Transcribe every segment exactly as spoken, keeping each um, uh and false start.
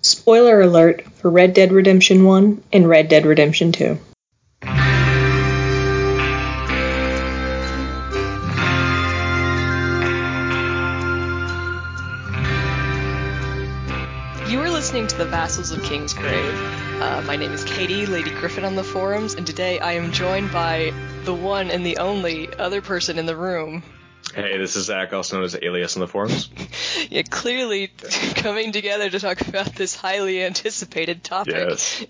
Spoiler alert for Red Dead Redemption one and Red Dead Redemption two. You are listening to the Vassals of Kingsgrave. Uh, my name is Katie, Lady Griffin on the forums, and today I am joined by the one and the only other person in the room. Hey, this is Zach, also known as Alias on the forums. Yeah, clearly coming together to talk about this highly anticipated topic. Yes.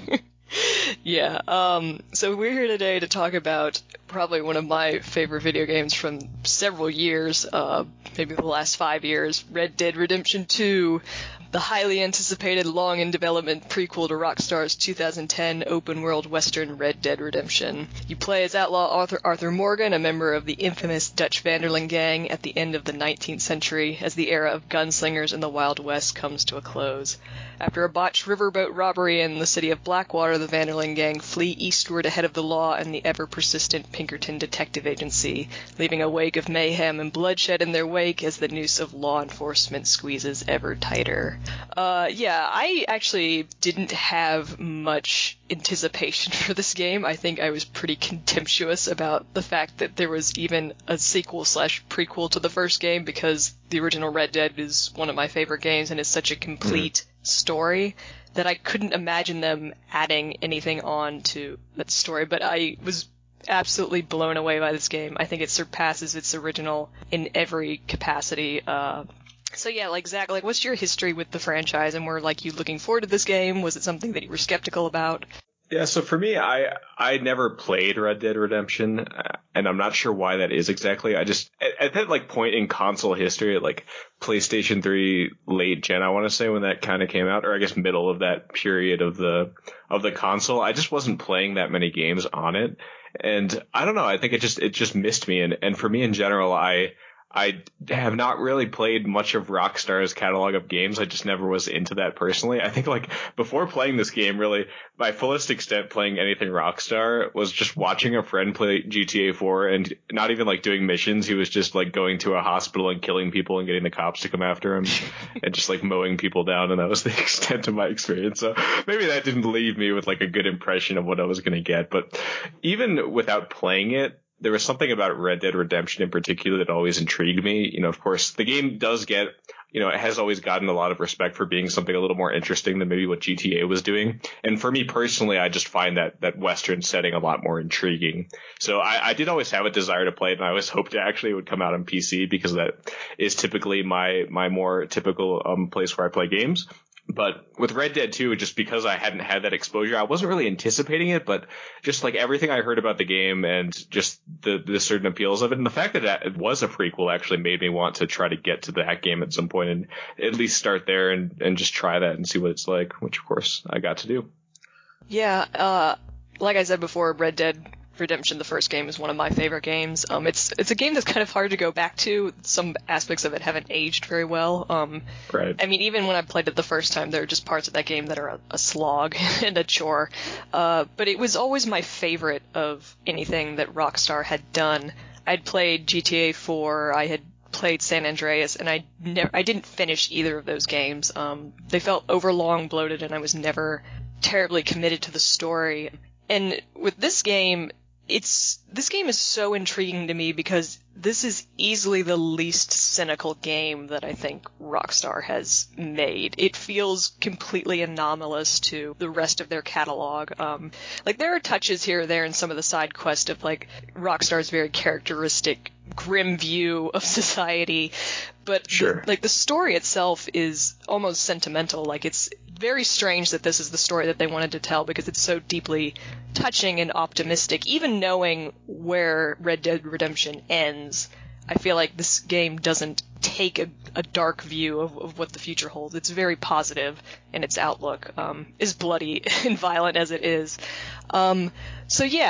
Yeah, um, so we're here today to talk about probably one of my favorite video games from several years, uh, maybe the last five years, Red Dead Redemption two, the highly anticipated long-in-development prequel to Rockstar's two thousand ten open-world western Red Dead Redemption. You play as outlaw Arthur, Arthur Morgan, a member of the infamous Dutch Van der Linde gang at the end of the nineteenth century, as the era of gunslingers in the Wild West comes to a close. After a botched riverboat robbery in the city of Blackwater, the Van der Linde gang flee eastward ahead of the law and the ever-persistent Pinkerton Detective Agency, leaving a wake of mayhem and bloodshed in their wake as the noose of law enforcement squeezes ever tighter. Uh, yeah, I actually didn't have much anticipation for this game. I think I was pretty contemptuous about the fact that there was even a sequel slash prequel to the first game, because the original Red Dead is one of my favorite games and is such a complete mm. story that I couldn't imagine them adding anything on to that story. But I was absolutely blown away by this game. I think it surpasses its original in every capacity. Uh, so yeah, like Zach, like what's your history with the franchise, and were like you looking forward to this game? Was it something that you were skeptical about? Yeah, so for me, I I never played Red Dead Redemption, uh, and I'm not sure why that is exactly. I just at, at that like point in console history, at like PlayStation three late gen, I want to say, when that kind of came out, or I guess middle of that period of the of the console, I just wasn't playing that many games on it, and I don't know. I think it just it just missed me, and and for me in general, I. I have not really played much of Rockstar's catalog of games. I just never was into that personally. I think like before playing this game, really my fullest extent playing anything Rockstar was just watching a friend play G T A four, and not even like doing missions. He was just like going to a hospital and killing people and getting the cops to come after him and just like mowing people down. And that was the extent of my experience. So maybe that didn't leave me with like a good impression of what I was going to get. But even without playing it, there was something about Red Dead Redemption in particular that always intrigued me. You know, of course, the game does get, you know, it has always gotten a lot of respect for being something a little more interesting than maybe what G T A was doing. And for me personally, I just find that that Western setting a lot more intriguing. So I, I did always have a desire to play it, and I always hoped it actually would come out on P C, because that is typically my, my more typical um, place where I play games. But with Red Dead two, just because I hadn't had that exposure, I wasn't really anticipating it, but just like everything I heard about the game and just the, the certain appeals of it, and the fact that it was a prequel actually made me want to try to get to that game at some point and at least start there and, and just try that and see what it's like, which of course I got to do. Yeah, uh, like I said before, Red Dead Redemption, the first game, is one of my favorite games. Um, it's it's a game that's kind of hard to go back to. Some aspects of it haven't aged very well. Um, right. I mean, even when I played it the first time, there are just parts of that game that are a, a slog and a chore. Uh, but it was always my favorite of anything that Rockstar had done. I'd played G T A four, I had played San Andreas, and I never, I didn't finish either of those games. Um, they felt overlong, bloated, and I was never terribly committed to the story. And with this game, It's this game is so intriguing to me because this is easily the least cynical game that I think Rockstar has made. It feels completely anomalous to the rest of their catalog. Um, like there are touches here or there in some of the side quests of like Rockstar's very characteristic grim view of society, but sure. the, like the story itself is almost sentimental. Like it's very strange that this is the story that they wanted to tell, because it's so deeply touching and optimistic. Even knowing where Red Dead Redemption ends, I feel like this game doesn't take a, a dark view of, of what the future holds. It's very positive in its outlook, um, as bloody and violent as it is. Um, so yeah,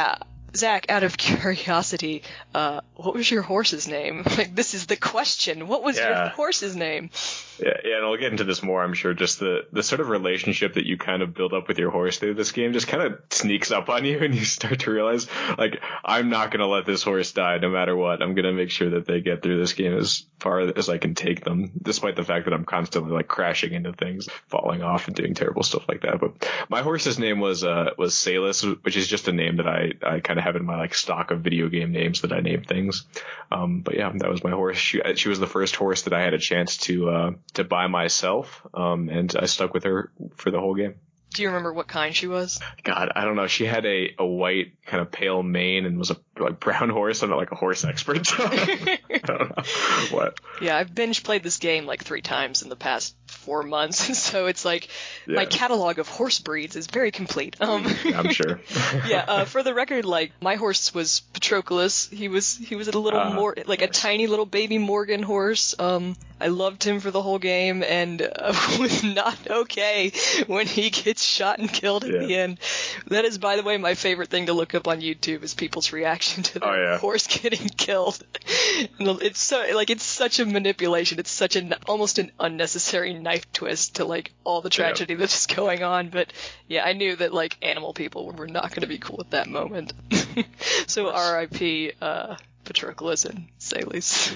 Zach, out of curiosity, uh, what was your horse's name? Like, this is the question. What was Yeah. your horse's name? Yeah, yeah, and I'll get into this more, I'm sure. Just the, the sort of relationship that you kind of build up with your horse through this game just kind of sneaks up on you, and you start to realize, like, I'm not going to let this horse die no matter what. I'm going to make sure that they get through this game as far as I can take them, despite the fact that I'm constantly, like, crashing into things, falling off, and doing terrible stuff like that. But my horse's name was uh, was Salus, which is just a name that I, I kind of have in my, like, stock of video game names that I name things. Um, but yeah, that was my horse. She, she was the first horse that I had a chance to uh, to buy myself, um, and I stuck with her for the whole game. Do you remember what kind she was? God, I don't know. She had a, a white, kind of pale mane and was a like brown horse. I'm not like a horse expert. So I don't know what. Yeah, I've binge played this game like three times in the past four months, so it's like Yeah. my catalog of horse breeds is very complete. Um, Yeah, I'm sure. yeah, uh, for the record, like, my horse was Patroclus. He was he was a little Ah, more like a nice. tiny little baby Morgan horse. Um, I loved him for the whole game, and uh, was not okay when he gets shot and killed at Yeah. the end. That is, by the way, my favorite thing to look up on YouTube is people's reaction to their Oh, yeah. horse getting killed. And it's so like it's such a manipulation. It's such an almost an unnecessary knife twist to like all the tragedy that's going on. But yeah, I knew that like animal people were not going to be cool at that moment. So R I P uh, Patroclus and Salus.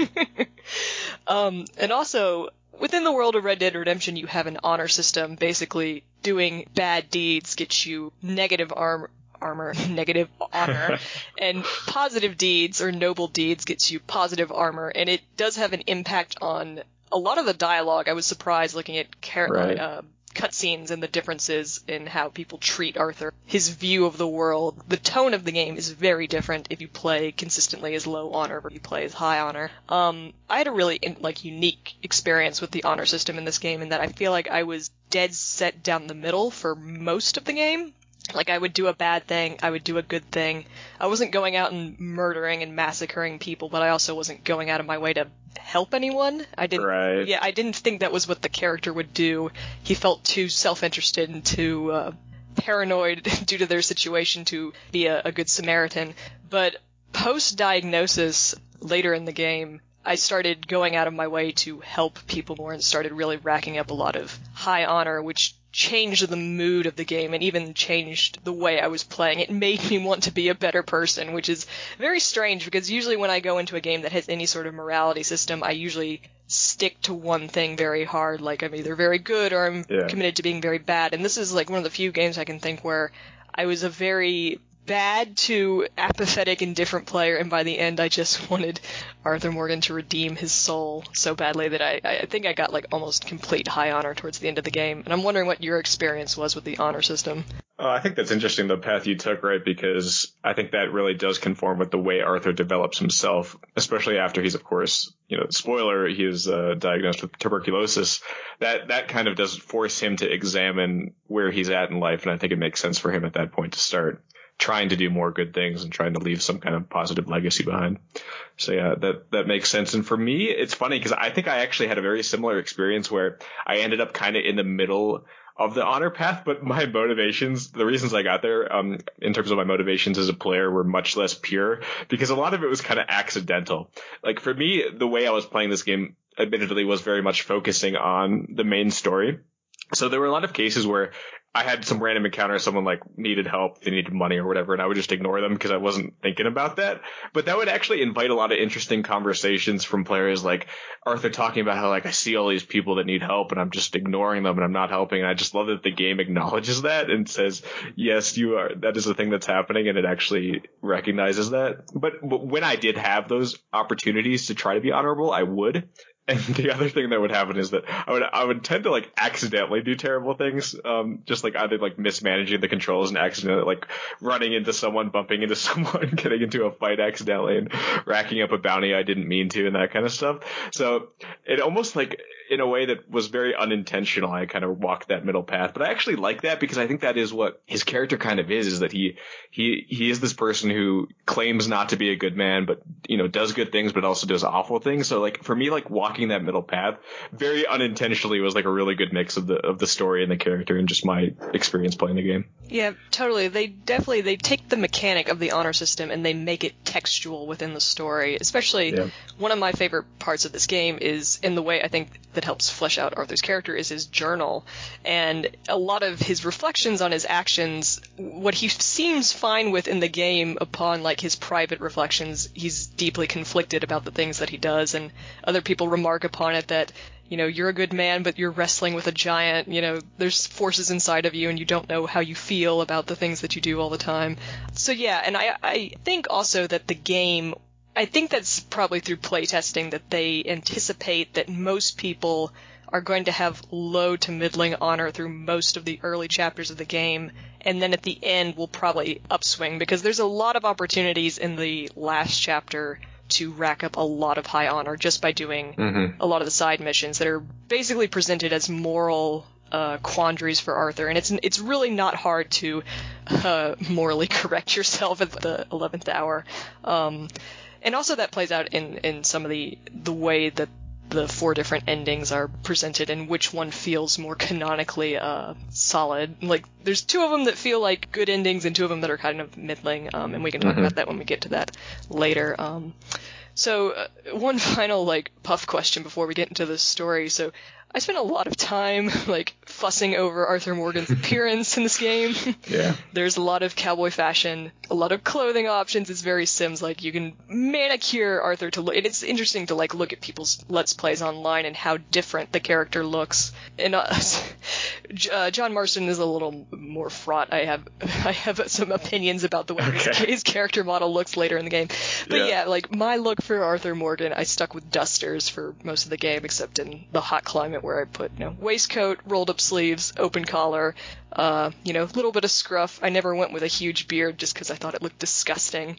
um, and also, within the world of Red Dead Redemption, you have an honor system. Basically, doing bad deeds gets you negative armor. armor, negative honor, and positive deeds or noble deeds gets you positive armor, and it does have an impact on a lot of the dialogue. I was surprised looking at char- Right. uh, cutscenes and the differences in how people treat Arthur, his view of the world. The tone of the game is very different if you play consistently as low honor or if you play as high honor. Um, I had a really like unique experience with the honor system in this game in that I feel like I was dead set down the middle for most of the game. Like, I would do a bad thing, I would do a good thing. I wasn't going out and murdering and massacring people, but I also wasn't going out of my way to help anyone. I didn't. Right. Yeah, I didn't think that was what the character would do. He felt too self-interested and too uh, paranoid due to their situation to be a, a good Samaritan. But post-diagnosis, later in the game, I started going out of my way to help people more and started really racking up a lot of high honor, which changed the mood of the game and even changed the way I was playing. It made me want to be a better person, which is very strange because usually when I go into a game that has any sort of morality system, I usually stick to one thing very hard, like I'm either very good or I'm Yeah. committed to being very bad. And this is like one of the few games I can think where I was a very bad to apathetic, indifferent player, and by the end I just wanted Arthur Morgan to redeem his soul so badly that I, I think I got like almost complete high honor towards the end of the game. And I'm wondering what your experience was with the honor system. Uh, I think that's interesting, the path you took, right? Because I think that really does conform with the way Arthur develops himself, especially after he's, of course, you know, spoiler, he is uh, diagnosed with tuberculosis. That that kind of does force him to examine where he's at in life, and I think it makes sense for him at that point to start trying to do more good things and trying to leave some kind of positive legacy behind. So yeah, that, that makes sense. And for me, it's funny because I think I actually had a very similar experience where I ended up kind of in the middle of the honor path, but my motivations, the reasons I got there, um, in terms of my motivations as a player were much less pure because a lot of it was kind of accidental. Like for me, the way I was playing this game, admittedly, was very much focusing on the main story. So there were a lot of cases where I had some random encounter, someone like needed help, they needed money or whatever, and I would just ignore them because I wasn't thinking about that. But that would actually invite a lot of interesting conversations from players like Arthur talking about how like I see all these people that need help and I'm just ignoring them and I'm not helping. And I just love that the game acknowledges that and says, yes, you are, that is the thing that's happening, and it actually recognizes that. But when I did have those opportunities to try to be honorable, I would. And the other thing that would happen is that I would I would tend to like accidentally do terrible things, um, just like either like mismanaging the controls and accidentally like running into someone, bumping into someone, getting into a fight accidentally, and racking up a bounty I didn't mean to, and that kind of stuff. So it almost like in a way that was very unintentional, I kind of walked that middle path. But I actually like that because I think that is what his character kind of is, is that he he he is this person who claims not to be a good man, but you know does good things, but also does awful things. So like for me, like walking that middle path very unintentionally was like a really good mix of the of the story and the character and just my experience playing the game. Yeah, totally. They definitely, they take the mechanic of the honor system and they make it textual within the story. Especially, yeah. One of my favorite parts of this game is, in the way I think that helps flesh out Arthur's character, is his journal. And a lot of his reflections on his actions, what he seems fine with in the game upon, like, his private reflections, he's deeply conflicted about the things that he does, and other people remark upon it that, you know, you're a good man, but you're wrestling with a giant, you know, there's forces inside of you and you don't know how you feel about the things that you do all the time. So yeah, and I, I think also that the game, I think that's probably through playtesting that they anticipate that most people are going to have low to middling honor through most of the early chapters of the game, and then at the end will probably upswing, because there's a lot of opportunities in the last chapter to rack up a lot of high honor just by doing mm-hmm. a lot of the side missions that are basically presented as moral uh, quandaries for Arthur, and it's it's really not hard to uh, morally correct yourself at the eleventh hour. Um, and also that plays out in, in some of the the way that the four different endings are presented and which one feels more canonically uh, solid. Like, there's two of them that feel like good endings and two of them that are kind of middling, um, and we can talk mm-hmm. about that when we get to that later. Um, so uh, one final, like, puff question before we get into the story. So I spent a lot of time, like, fussing over Arthur Morgan's appearance in this game. Yeah. There's a lot of cowboy fashion, a lot of clothing options. It's very Sims. Like, you can manicure Arthur to look. And it's interesting to, like, look at people's Let's Plays online and how different the character looks. And uh, uh, John Marston is a little more fraught. I have I have some opinions about the way okay. his, his character model looks later in the game. But yeah. yeah, like, my look for Arthur Morgan, I stuck with dusters for most of the game, except in the hot climate where I put, you know, waistcoat, rolled up sleeves, open collar, uh, you know, a little bit of scruff. I never went with a huge beard just because I thought it looked disgusting.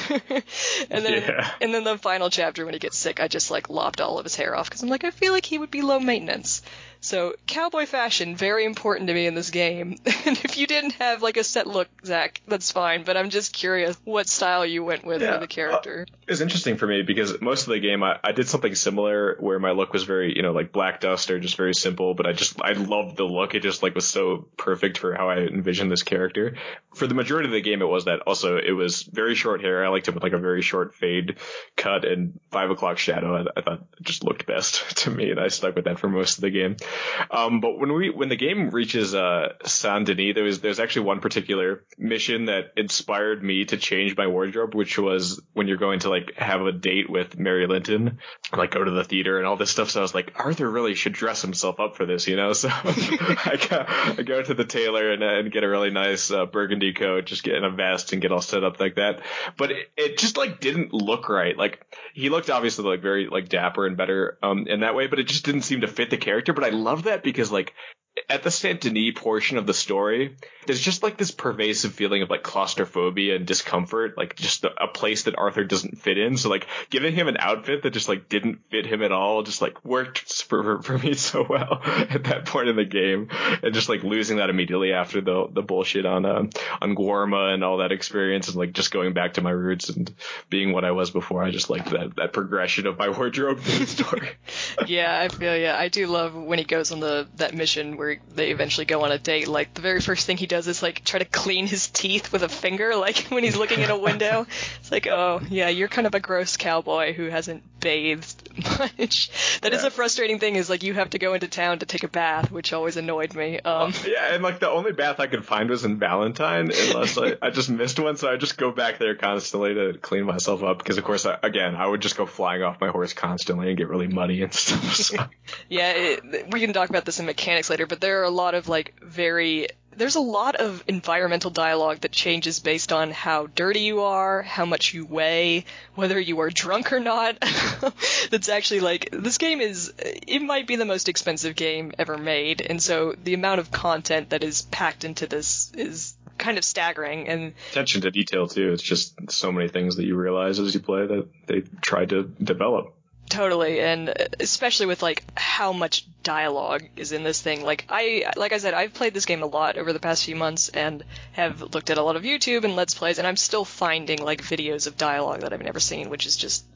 and then, yeah. and then the final chapter when he gets sick, I just like lopped all of his hair off because I'm like, I feel like he would be low maintenance. So cowboy fashion, very important to me in this game. And if you didn't have like a set look, Zach, that's fine. But I'm just curious what style you went with yeah, for the character. Uh, it's interesting for me because most of the game I, I did something similar where my look was very, you know, like black dust or just very simple. But I just I loved the look. It just like was so perfect for how I envisioned this character. For the majority of the game, it was that. Also, it was very short hair. I liked him with like a very short fade cut and five o'clock shadow. I, I thought it just looked best to me, and I stuck with that for most of the game. Um, but when we when the game reaches uh, Saint Denis, there was there's actually one particular mission that inspired me to change my wardrobe, which was when you're going to like have a date with Mary Linton, like go to the theater and all this stuff. So I was like, Arthur really should dress himself up for this, you know. So I, go, I go to the tailor and, uh, and get a really nice uh, burgundy coat, just get in a vest and get all set up like that. But it, it just like didn't look right. Like he looked obviously like very like dapper and better um, in that way, but it just didn't seem to fit the character. But I love that because like at the Saint Denis portion of the story, there's just like this pervasive feeling of like claustrophobia and discomfort, like just a, a place that Arthur doesn't fit in. So like giving him an outfit that just like didn't fit him at all just like worked for for me so well at that point in the game, and just like losing that immediately after the the bullshit on uh, on Guarma and all that experience, and like just going back to my roots and being what I was before. I just liked that that progression of my wardrobe through the story. Yeah, I feel yeah. I do love when he goes on the that mission where they eventually go on a date. Like the very first thing he does is like try to clean his teeth with a finger, like when he's looking in a window. It's like, oh yeah, you're kind of a gross cowboy who hasn't bathed much. That yeah. is a frustrating thing, is like you have to go into town to take a bath, which always annoyed me. Um, uh, yeah, and like the only bath I could find was in Valentine, unless I, I just missed one, so I just go back there constantly to clean myself up, because of course, I, again, I would just go flying off my horse constantly and get really muddy and stuff. So. Yeah, it, we can talk about this in mechanics later, but there are a lot of like very there's a lot of environmental dialogue that changes based on how dirty you are, how much you weigh, whether you are drunk or not. That's actually like, this game is, it might be the most expensive game ever made, and so the amount of content that is packed into this is kind of staggering. And attention to detail too. It's just so many things that you realize as you play that they tried to develop. Totally, and especially with like how much dialogue is in this thing. Like I, like I said, I've played this game a lot over the past few months and have looked at a lot of YouTube and Let's Plays, and I'm still finding like videos of dialogue that I've never seen, which is just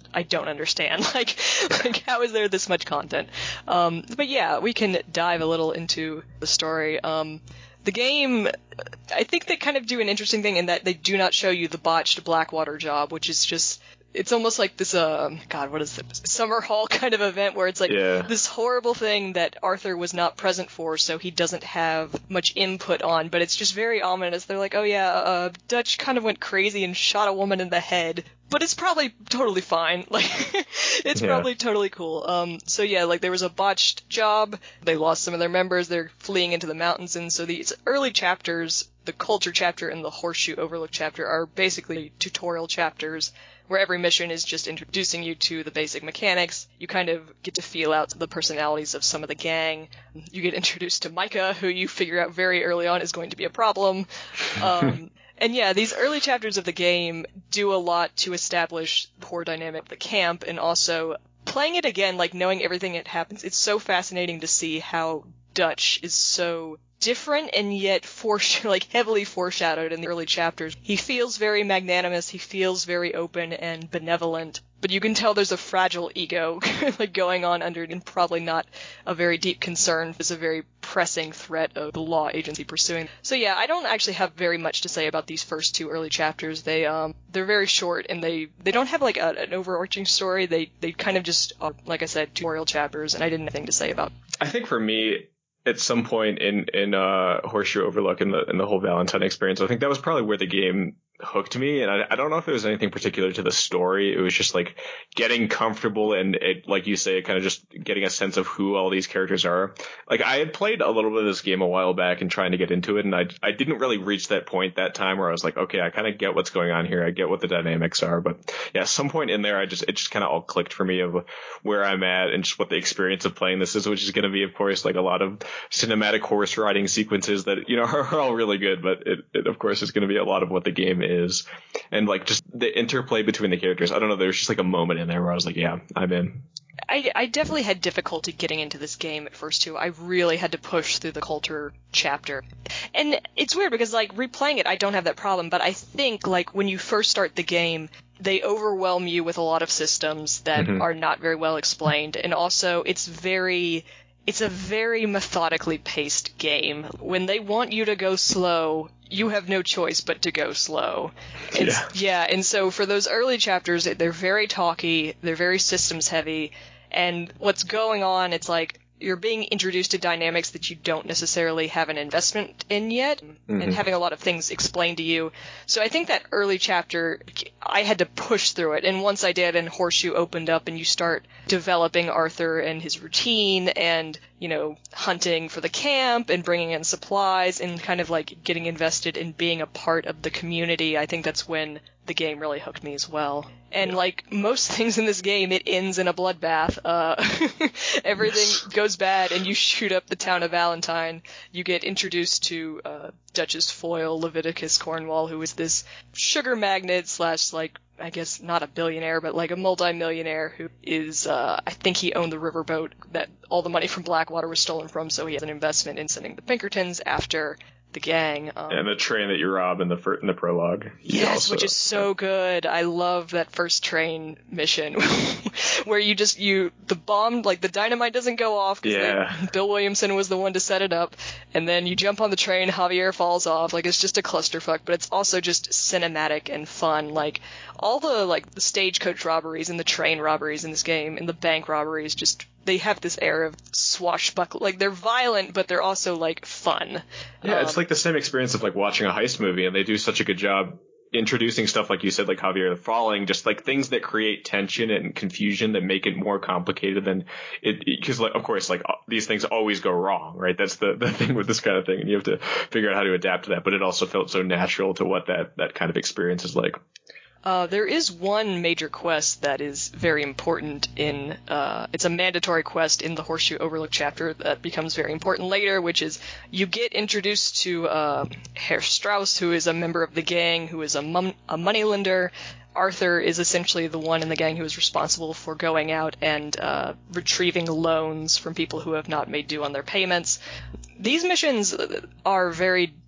I don't understand. Like, like how is there this much content? Um, but yeah, we can dive a little into the story. Um, the game, I think they kind of do an interesting thing in that they do not show you the botched Blackwater job, which is just, it's almost like this, uh, God, what is it? Summer Hall kind of event where it's like yeah. this horrible thing that Arthur was not present for, so he doesn't have much input on, but it's just very ominous. They're like, oh yeah, uh, Dutch kind of went crazy and shot a woman in the head, but it's probably totally fine. Like, it's yeah. probably totally cool. Um, so yeah, like there was a botched job, they lost some of their members, they're fleeing into the mountains, and so these early chapters, the Culture chapter and the Horseshoe Overlook chapter, are basically tutorial chapters where every mission is just introducing you to the basic mechanics. You kind of get to feel out the personalities of some of the gang. You get introduced to Micah, who you figure out very early on is going to be a problem. Um, and yeah, these early chapters of the game do a lot to establish the core dynamic of the camp, and also playing it again, like knowing everything that happens, it's so fascinating to see how Dutch is so different and yet foresh- like heavily foreshadowed in the early chapters. He feels very magnanimous, he feels very open and benevolent, but you can tell there's a fragile ego like going on under it, and probably not a very deep concern. There's a very pressing threat of the law agency pursuing. So yeah, I don't actually have very much to say about these first two early chapters. They um they're very short, and they they don't have like a, an overarching story. They they kind of just uh, like I said, tutorial chapters, and I didn't have anything to say about. I think for me, at some point in in uh, Horseshoe Overlook and the in the whole Valentine experience, I think that was probably where the game hooked me. And I, I don't know if it was anything particular to the story. It was just like getting comfortable and it, like you say, kind of just getting a sense of who all these characters are. Like I had played a little bit of this game a while back and trying to get into it, and I I didn't really reach that point that time where I was like, okay, I kind of get what's going on here. I get what the dynamics are. But yeah, some point in there, I just it just kind of all clicked for me of where I'm at and just what the experience of playing this is, which is going to be, of course, like a lot of cinematic horse riding sequences that, you know, are all really good, but it, it of course is going to be a lot of what the game is. And like just the interplay between the characters. I don't know, there's just like a moment in there where I was like, yeah, I'm in. I, I definitely had difficulty getting into this game at first too. I really had to push through the Culture chapter. And it's weird because like replaying it, I don't have that problem, but I think like when you first start the game, they overwhelm you with a lot of systems that mm-hmm. are not very well explained. And also it's very... It's a very methodically paced game. When they want you to go slow, you have no choice but to go slow. And, yeah. yeah, and so for those early chapters, they're very talky, they're very systems heavy, and what's going on, it's like you're being introduced to dynamics that you don't necessarily have an investment in yet, mm-hmm. and having a lot of things explained to you. So I think that early chapter, I had to push through it, and once I did, and Horseshoe opened up, and you start developing Arthur and his routine, and, you know, hunting for the camp, and bringing in supplies, and kind of like getting invested in being a part of the community, I think that's when the game really hooked me as well. And yeah. like most things in this game, it ends in a bloodbath. Uh, everything yes. goes bad, and you shoot up the town of Valentine. You get introduced to uh, Dutch's foil, Leviticus Cornwall, who is this sugar magnate slash, like, I guess not a billionaire, but like a multi-millionaire who is, uh, I think he owned the riverboat that all the money from Blackwater was stolen from, so he has an investment in sending the Pinkertons after the gang. Um, and the train that you rob in the fir- in the prologue. Yes, also, which is so good. I love that first train mission where you just, you, the bomb, like the dynamite doesn't go off because yeah. Bill Williamson was the one to set it up, and then you jump on the train, Javier falls off, like it's just a clusterfuck, but it's also just cinematic and fun. Like all the, like the stagecoach robberies and the train robberies in this game and the bank robberies, just, they have this air of swashbuckle, like they're violent, but they're also like fun. Yeah, um, it's like the same experience of like watching a heist movie, and they do such a good job introducing stuff like you said, like Javier falling, just like things that create tension and confusion that make it more complicated than it, because like of course like these things always go wrong, right? That's the, the thing with this kind of thing, and you have to figure out how to adapt to that, but it also felt so natural to what that that kind of experience is like. Uh, there is one major quest that is very important in, uh, it's a mandatory quest in the Horseshoe Overlook chapter that becomes very important later, which is you get introduced to, uh, Herr Strauss, who is a member of the gang, who is a, mum- a moneylender. Arthur is essentially the one in the gang who is responsible for going out and, uh, retrieving loans from people who have not made due on their payments. These missions are very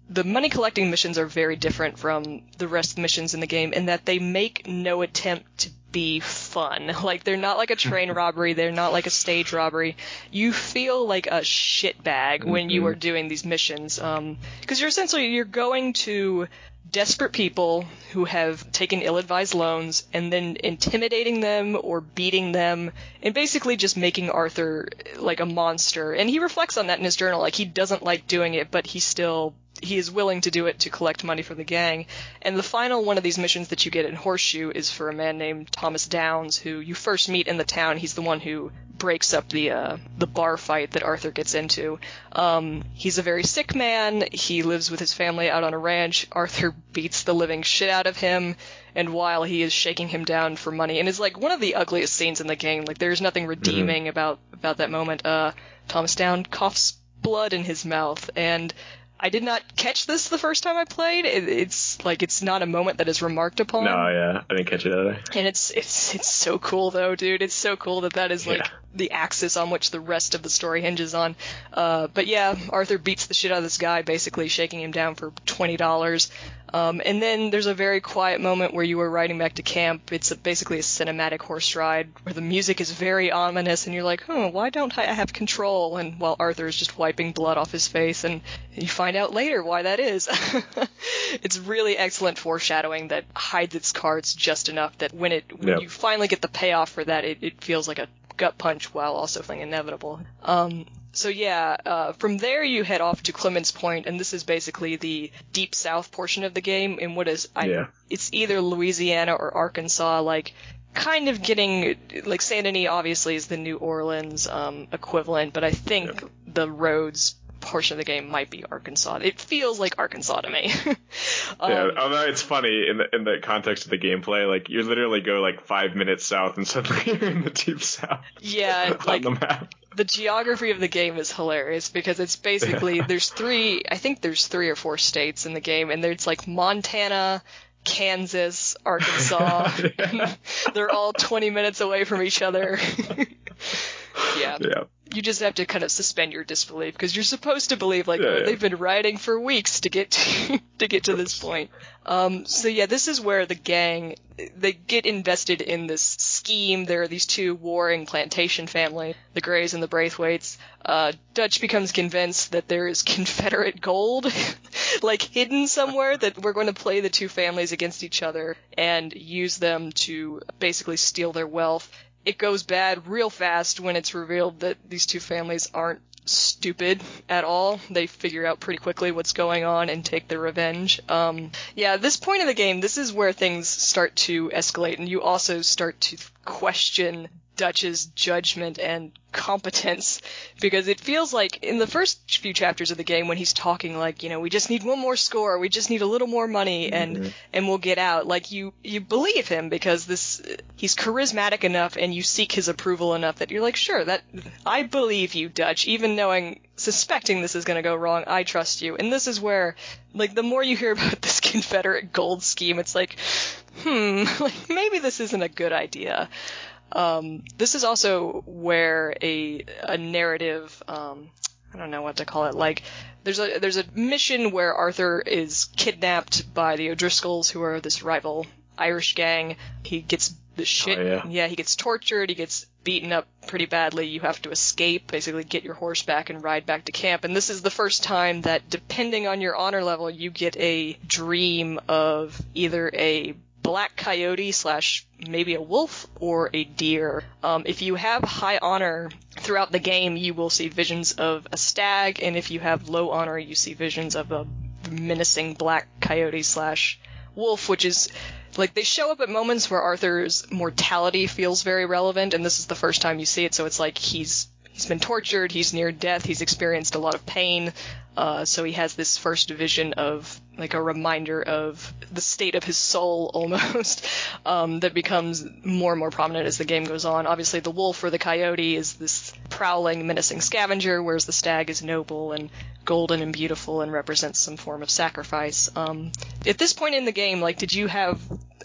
the money collecting missions are very different from the rest of the missions in the game in that they make no attempt to be fun. Like, they're not like a train robbery, they're not like a stage robbery. You feel like a shitbag mm-hmm. when you are doing these missions, um, because you're essentially, you're going to desperate people who have taken ill-advised loans and then intimidating them or beating them and basically just making Arthur like a monster. And he reflects on that in his journal. Like, he doesn't like doing it, but he still he is willing to do it to collect money for the gang. And the final one of these missions that you get in Horseshoe is for a man named Thomas Downs, who you first meet in the town. He's the one who breaks up the uh, the bar fight that Arthur gets into. Um, he's a very sick man. He lives with his family out on a ranch. Arthur beats the living shit out of him, and while he is shaking him down for money, and is like one of the ugliest scenes in the game. Like, there's nothing redeeming mm-hmm. about about that moment. Uh, Thomas Down coughs blood in his mouth, and I did not catch this the first time I played. It, it's like, it's not a moment that is remarked upon. No, yeah, I didn't catch it either. And it's it's it's so cool though, dude. It's so cool that that is like yeah. the axis on which the rest of the story hinges on. Uh, but yeah, Arthur beats the shit out of this guy, basically shaking him down for twenty dollars. Um, and then there's a very quiet moment where you are riding back to camp. It's a, basically a cinematic horse ride where the music is very ominous, and you're like, huh, why don't I have control? And while Arthur is just wiping blood off his face, and you find out later why that is. It's really excellent foreshadowing that hides its cards just enough that when it when yep. you finally get the payoff for that, it, it feels like a gut punch while also feeling inevitable. Um, So yeah, uh, from there you head off to Clemens Point, and this is basically the deep south portion of the game in what is, I, yeah. it's either Louisiana or Arkansas, like, kind of getting, like, Saint Denis obviously is the New Orleans um, equivalent, but I think yep. the Rhodes portion of the game might be Arkansas. It feels like Arkansas to me. um, yeah, although it's funny in the in the context of the gameplay, like, you literally go like five minutes south and suddenly you're in the deep south. Yeah, on like the map. The geography of the game is hilarious because it's basically there's three I think there's three or four states in the game, and there's like Montana, Kansas, Arkansas. yeah. They're all twenty minutes away from each other. yeah. Yeah. You just have to kind of suspend your disbelief because you're supposed to believe like yeah, oh, yeah. they've been riding for weeks to get to, to get to this point. Um, so yeah, this is where the gang they get invested in this scheme. There are these two warring plantation family, the Grays and the Braithwaites. Uh, Dutch becomes convinced that there is Confederate gold, like hidden somewhere, that we're going to play the two families against each other and use them to basically steal their wealth. It goes bad real fast when it's revealed that these two families aren't stupid at all. They figure out pretty quickly what's going on and take their revenge. Um, yeah, this point of the game, this is where things start to escalate, and you also start to question Dutch's judgment and competence, because it feels like in the first few chapters of the game when he's talking like, you know, we just need one more score, we just need a little more money, and mm-hmm. and we'll get out, like you you believe him because this he's charismatic enough and you seek his approval enough that you're like, sure, that I believe you, Dutch, even knowing suspecting this is going to go wrong, I trust you. And this is where, like, the more you hear about this Confederate gold scheme, it's like, hmm, like maybe this isn't a good idea. Um, this is also where a a narrative, um, I don't know what to call it, like, there's a there's a mission where Arthur is kidnapped by the O'Driscolls, who are this rival Irish gang. He gets the shit, oh, yeah. yeah, he gets tortured, he gets beaten up pretty badly. You have to escape, basically get your horse back and ride back to camp. And this is the first time that, depending on your honor level, you get a dream of either a black coyote slash maybe a wolf or a deer. Um, if you have high honor throughout the game, you will see visions of a stag, and if you have low honor, you see visions of a menacing black coyote slash wolf, which is like they show up at moments where Arthur's mortality feels very relevant, and this is the first time you see it, so it's like he's he's been tortured, he's near death, he's experienced a lot of pain, uh, so he has this first vision of like a reminder of the state of his soul almost, um, that becomes more and more prominent as the game goes on. Obviously the wolf or the coyote is this prowling, menacing scavenger, whereas the stag is noble and golden and beautiful and represents some form of sacrifice. Um, at this point in the game, like, did you have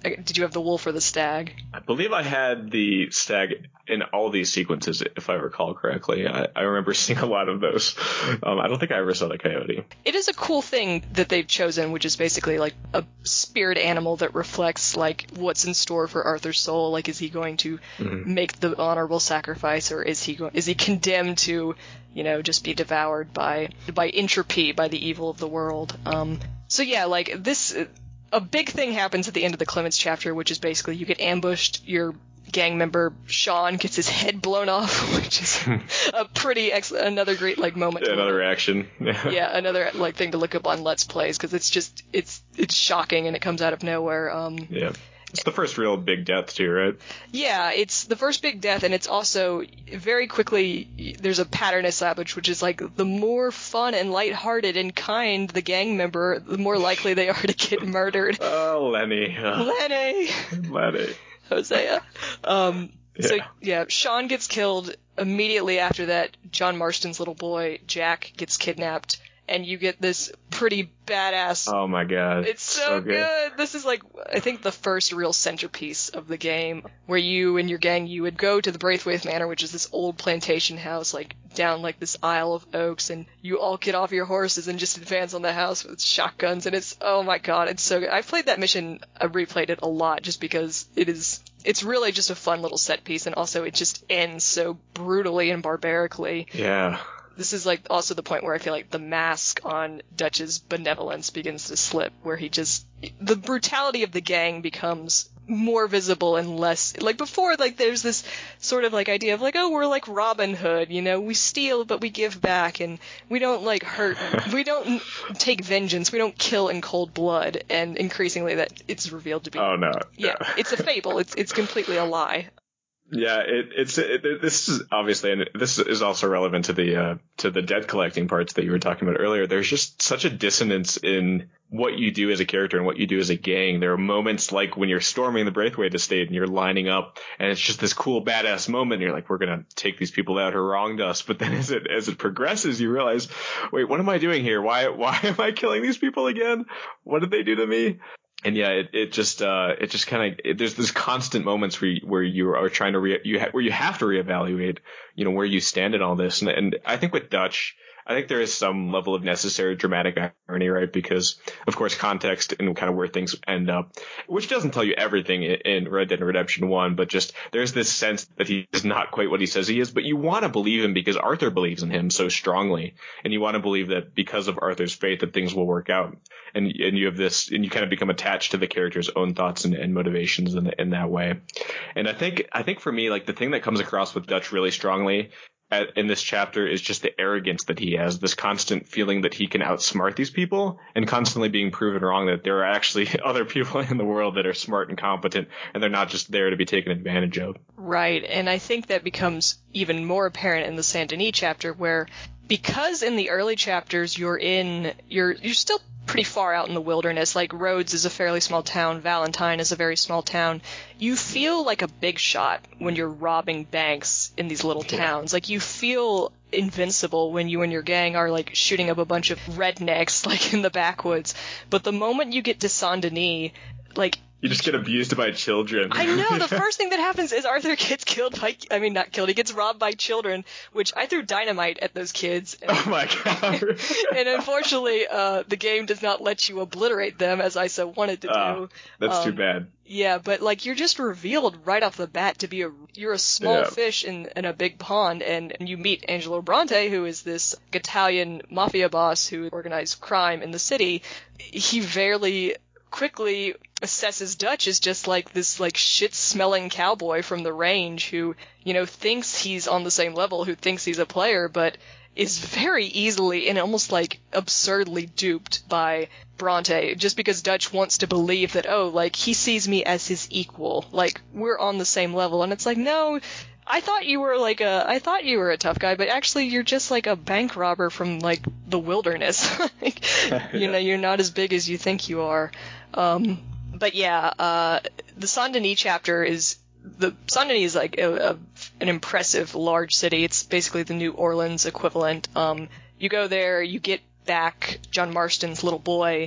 did you have the wolf or the stag? I believe I had the stag in all these sequences, if I recall correctly. I, I remember seeing a lot of those. Um, I don't think I ever saw the coyote. It is a cool thing that they've chosen, which is basically like a spirit animal that reflects like what's in store for Arthur's soul. Like, is he going to mm-hmm. make the honorable sacrifice, or is he go- is he condemned to, you know, just be devoured by by entropy, by the evil of the world? Um, so yeah, like this, a big thing happens at the end of the Clemens chapter, which is basically you get ambushed. Your gang member Sean gets his head blown off, which is a pretty ex- another great like moment. Yeah, another reaction. Yeah, another like thing to look up on Let's Plays, because it's just it's it's shocking and it comes out of nowhere. Um, yeah. It's the first real big death too, right? Yeah, it's the first big death, and it's also very quickly there's a pattern established, which is like the more fun and lighthearted and kind the gang member, the more likely they are to get murdered. Oh, Lenny. Uh, Lenny. Lenny. Hosea. Um, yeah. So yeah, Sean gets killed immediately after that. John Marston's little boy Jack gets kidnapped. And you get this pretty badass. Oh my god. It's so, so good. good. This is like, I think, the first real centerpiece of the game, where you and your gang, you would go to the Braithwaite Manor, which is this old plantation house, like, down like this aisle of oaks, and you all get off your horses and just advance on the house with shotguns, and it's, oh my god, it's so good. I've played that mission, I've replayed it a lot, just because it is, it's really just a fun little set piece, and also it just ends so brutally and barbarically. Yeah. This is like also the point where I feel like the mask on Dutch's benevolence begins to slip, where he just, the brutality of the gang becomes more visible and less, like before, like there's this sort of like idea of like, oh, we're like Robin Hood, you know, we steal but we give back, and we don't like hurt, we don't take vengeance, we don't kill in cold blood, and increasingly that it's revealed to be, oh no, yeah, no. It's a fable, it's it's completely a lie. Yeah, it, it's it, this is obviously, and this is also relevant to the uh, to the debt collecting parts that you were talking about earlier. There's just such a dissonance in what you do as a character and what you do as a gang. There are moments like when you're storming the Braithwaite estate and you're lining up, and it's just this cool badass moment. And you're like, we're gonna take these people out who wronged us. But then as it as it progresses, you realize, wait, what am I doing here? Why why am I killing these people again? What did they do to me? And yeah, it, it just, uh, it just kind of, there's this constant moments where you, where you are trying to re, you ha, where you have to reevaluate, you know, where you stand in all this. And, and I think with Dutch, I think there is some level of necessary dramatic irony, right? Because, of course, context and kind of where things end up, which doesn't tell you everything in Red Dead Redemption one, but just there's this sense that he is not quite what he says he is, but you want to believe him because Arthur believes in him so strongly. And you want to believe that because of Arthur's faith that things will work out. And and you have this, and you kind of become attached to the character's own thoughts and, and motivations in, in that way. And I think, I think for me, like the thing that comes across with Dutch really strongly in this chapter is just the arrogance that he has, this constant feeling that he can outsmart these people, and constantly being proven wrong that there are actually other people in the world that are smart and competent, and they're not just there to be taken advantage of. Right, and I think that becomes even more apparent in the Saint Denis chapter, where because in the early chapters you're in, you're you're still pretty far out in the wilderness, like Rhodes is a fairly small town, Valentine is a very small town, you feel like a big shot when you're robbing banks in these little towns. Like, you feel invincible when you and your gang are, like, shooting up a bunch of rednecks, like, in the backwoods. But the moment you get to Saint Denis, like, you just get abused by children. I know. The first thing that happens is Arthur gets killed by, I mean, not killed, he gets robbed by children, which I threw dynamite at those kids. And, oh my god. And unfortunately, uh, the game does not let you obliterate them as I so wanted to uh, do. That's um, too bad. Yeah, but, like, you're just revealed right off the bat to be a, you're a small yeah. fish in, in a big pond, and, and you meet Angelo Bronte, who is this Italian mafia boss who organized crime in the city. He very quickly assesses Dutch as just like this like shit-smelling cowboy from the range who, you know, thinks he's on the same level, who thinks he's a player, but is very easily and almost like absurdly duped by Bronte, just because Dutch wants to believe that, oh, like, he sees me as his equal, like, we're on the same level, and it's like, no, I thought you were like a, I thought you were a tough guy, but actually you're just like a bank robber from like the wilderness. Like, you know, you're not as big as you think you are. Um, but yeah, uh, the Saint Denis chapter is, the Saint Denis is like a, a, an impressive large city. It's basically the New Orleans equivalent. Um, you go there, you get back John Marston's little boy,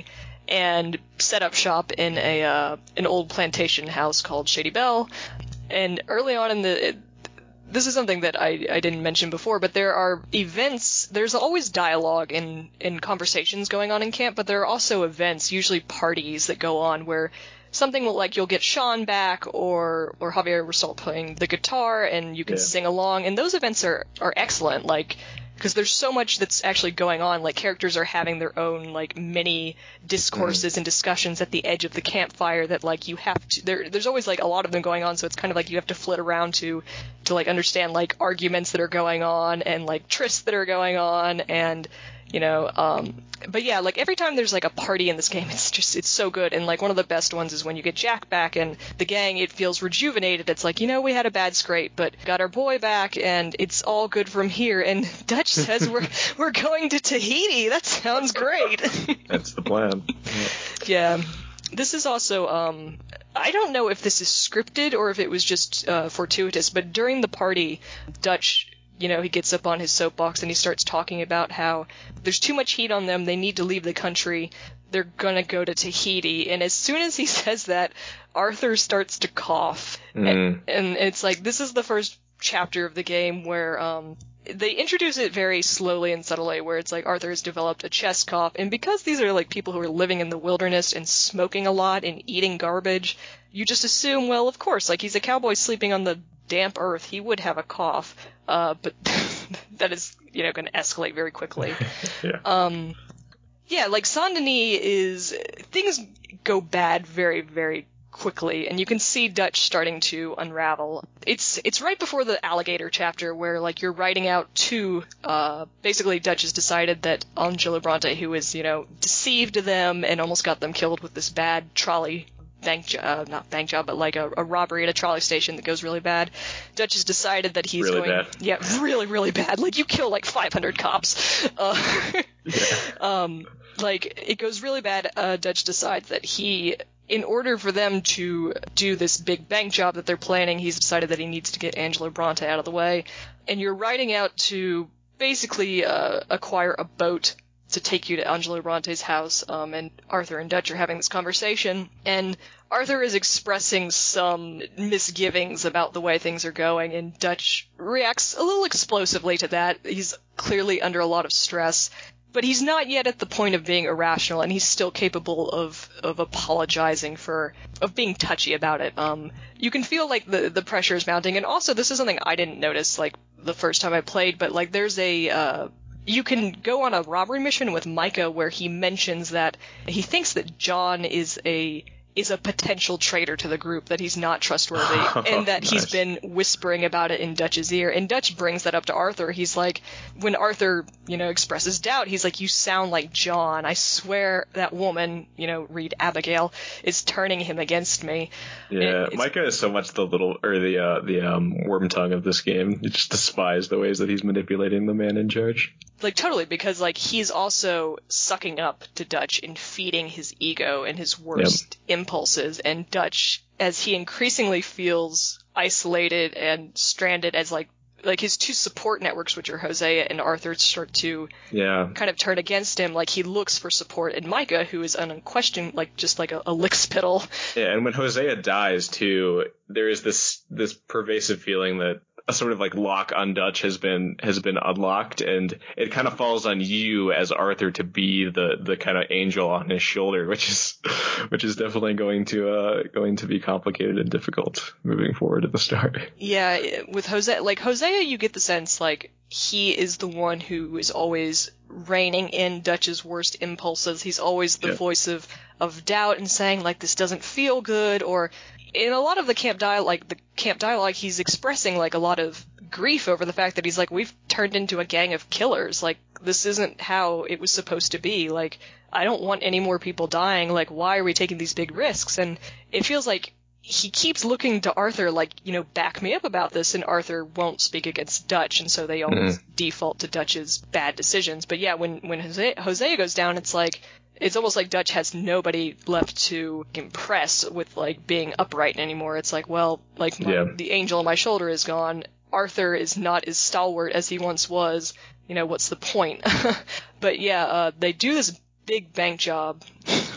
and set up shop in a uh, an old plantation house called Shady Belle. And early on in the... It, this is something that I, I didn't mention before, but there are events, there's always dialogue and, and conversations going on in camp, but there are also events, usually parties that go on where something like you'll get Sean back or or Javier Rosal playing the guitar and you can yeah. sing along, and those events are, are excellent, like, because there's so much that's actually going on, like characters are having their own like mini discourses mm. and discussions at the edge of the campfire that like you have to, there there's always like a lot of them going on, so it's kind of like you have to flit around to to like understand like arguments that are going on and like trysts that are going on, and you know, um, but yeah, like every time there's like a party in this game, it's just, it's so good. And like one of the best ones is when you get Jack back and the gang, it feels rejuvenated. It's like, you know, we had a bad scrape, but got our boy back and it's all good from here. And Dutch says we're, we're going to Tahiti. That sounds great. That's the plan. Yeah. yeah. This is also, um, I don't know if this is scripted or if it was just, uh, fortuitous, but during the party, Dutch, you know, he gets up on his soapbox and he starts talking about how there's too much heat on them, they need to leave the country, they're gonna go to Tahiti, and as soon as he says that, Arthur starts to cough. Mm. And, and it's like, this is the first chapter of the game where, um, they introduce it very slowly and subtly, where it's like Arthur has developed a chest cough, and because these are like people who are living in the wilderness and smoking a lot and eating garbage, you just assume, well, of course, like he's a cowboy sleeping on the damp earth, he would have a cough, uh, but that is, you know, going to escalate very quickly. yeah. Um, yeah, like Saint-Denis is, things go bad very, very quickly, and you can see Dutch starting to unravel. It's it's right before the alligator chapter where, like, you're writing out to, uh, basically Dutch has decided that Angelo Bronte, who is, you know, deceived them and almost got them killed with this bad trolley bank uh, not bank job, but like a, a robbery at a trolley station that goes really bad. Dutch has decided that he's really going, bad. yeah, really, really bad. Like you kill like five hundred cops. Uh, yeah. Um, like it goes really bad. Uh, Dutch decides that he, in order for them to do this big bank job that they're planning, he's decided that he needs to get Angelo Bronte out of the way. And you're riding out to basically uh, acquire a boat to take you to Angelo Bronte's house, um, and Arthur and Dutch are having this conversation, and Arthur is expressing some misgivings about the way things are going, and Dutch reacts a little explosively to that. He's clearly under a lot of stress, but he's not yet at the point of being irrational, and he's still capable of, of apologizing for, of being touchy about it. Um, you can feel like the, the pressure is mounting, and also this is something I didn't notice, like, the first time I played, but, like, there's a, uh, you can go on a robbery mission with Micah where he mentions that he thinks that John is a is a potential traitor to the group, that he's not trustworthy, oh, and that nice. he's been whispering about it in Dutch's ear. And Dutch brings that up to Arthur. He's like, when Arthur, you know, expresses doubt, he's like, you sound like John. I swear that woman, you know, read Abigail, is turning him against me. Yeah, Micah is so much the little, or the, uh, the, um, worm tongue of this game. You just despise the ways that he's manipulating the man in charge. Like, totally, because, like, he's also sucking up to Dutch and feeding his ego and his worst yep. impulses, and Dutch, as he increasingly feels isolated and stranded as, like, like his two support networks, which are Hosea and Arthur, start to yeah. kind of turn against him. Like, he looks for support in Micah, who is unquestioned, like, just like a, a lickspittle. Yeah, and when Hosea dies, too, there is this this pervasive feeling that a sort of like lock on Dutch has been has been unlocked, and it kind of falls on you as Arthur to be the the kind of angel on his shoulder, which is which is definitely going to uh going to be complicated and difficult moving forward at the start. Yeah, with Hosea, like Hosea, you get the sense like he is the one who is always reining in Dutch's worst impulses. He's always the yeah. voice of of doubt and saying like this doesn't feel good, or in a lot of the camp dialogue, like the camp dialogue, he's expressing like a lot of grief over the fact that he's like, we've turned into a gang of killers. Like, this isn't how it was supposed to be. Like, I don't want any more people dying. Like, why are we taking these big risks? And it feels like he keeps looking to Arthur, like, you know, back me up about this, and Arthur won't speak against Dutch, and so they always mm-hmm. default to Dutch's bad decisions. But yeah, when, when Hosea, Hosea goes down, it's like, it's almost like Dutch has nobody left to impress with, like, being upright anymore. It's like, well, like, my, yeah. the angel on my shoulder is gone. Arthur is not as stalwart as he once was. You know, what's the point? But yeah, uh, they do this big bank job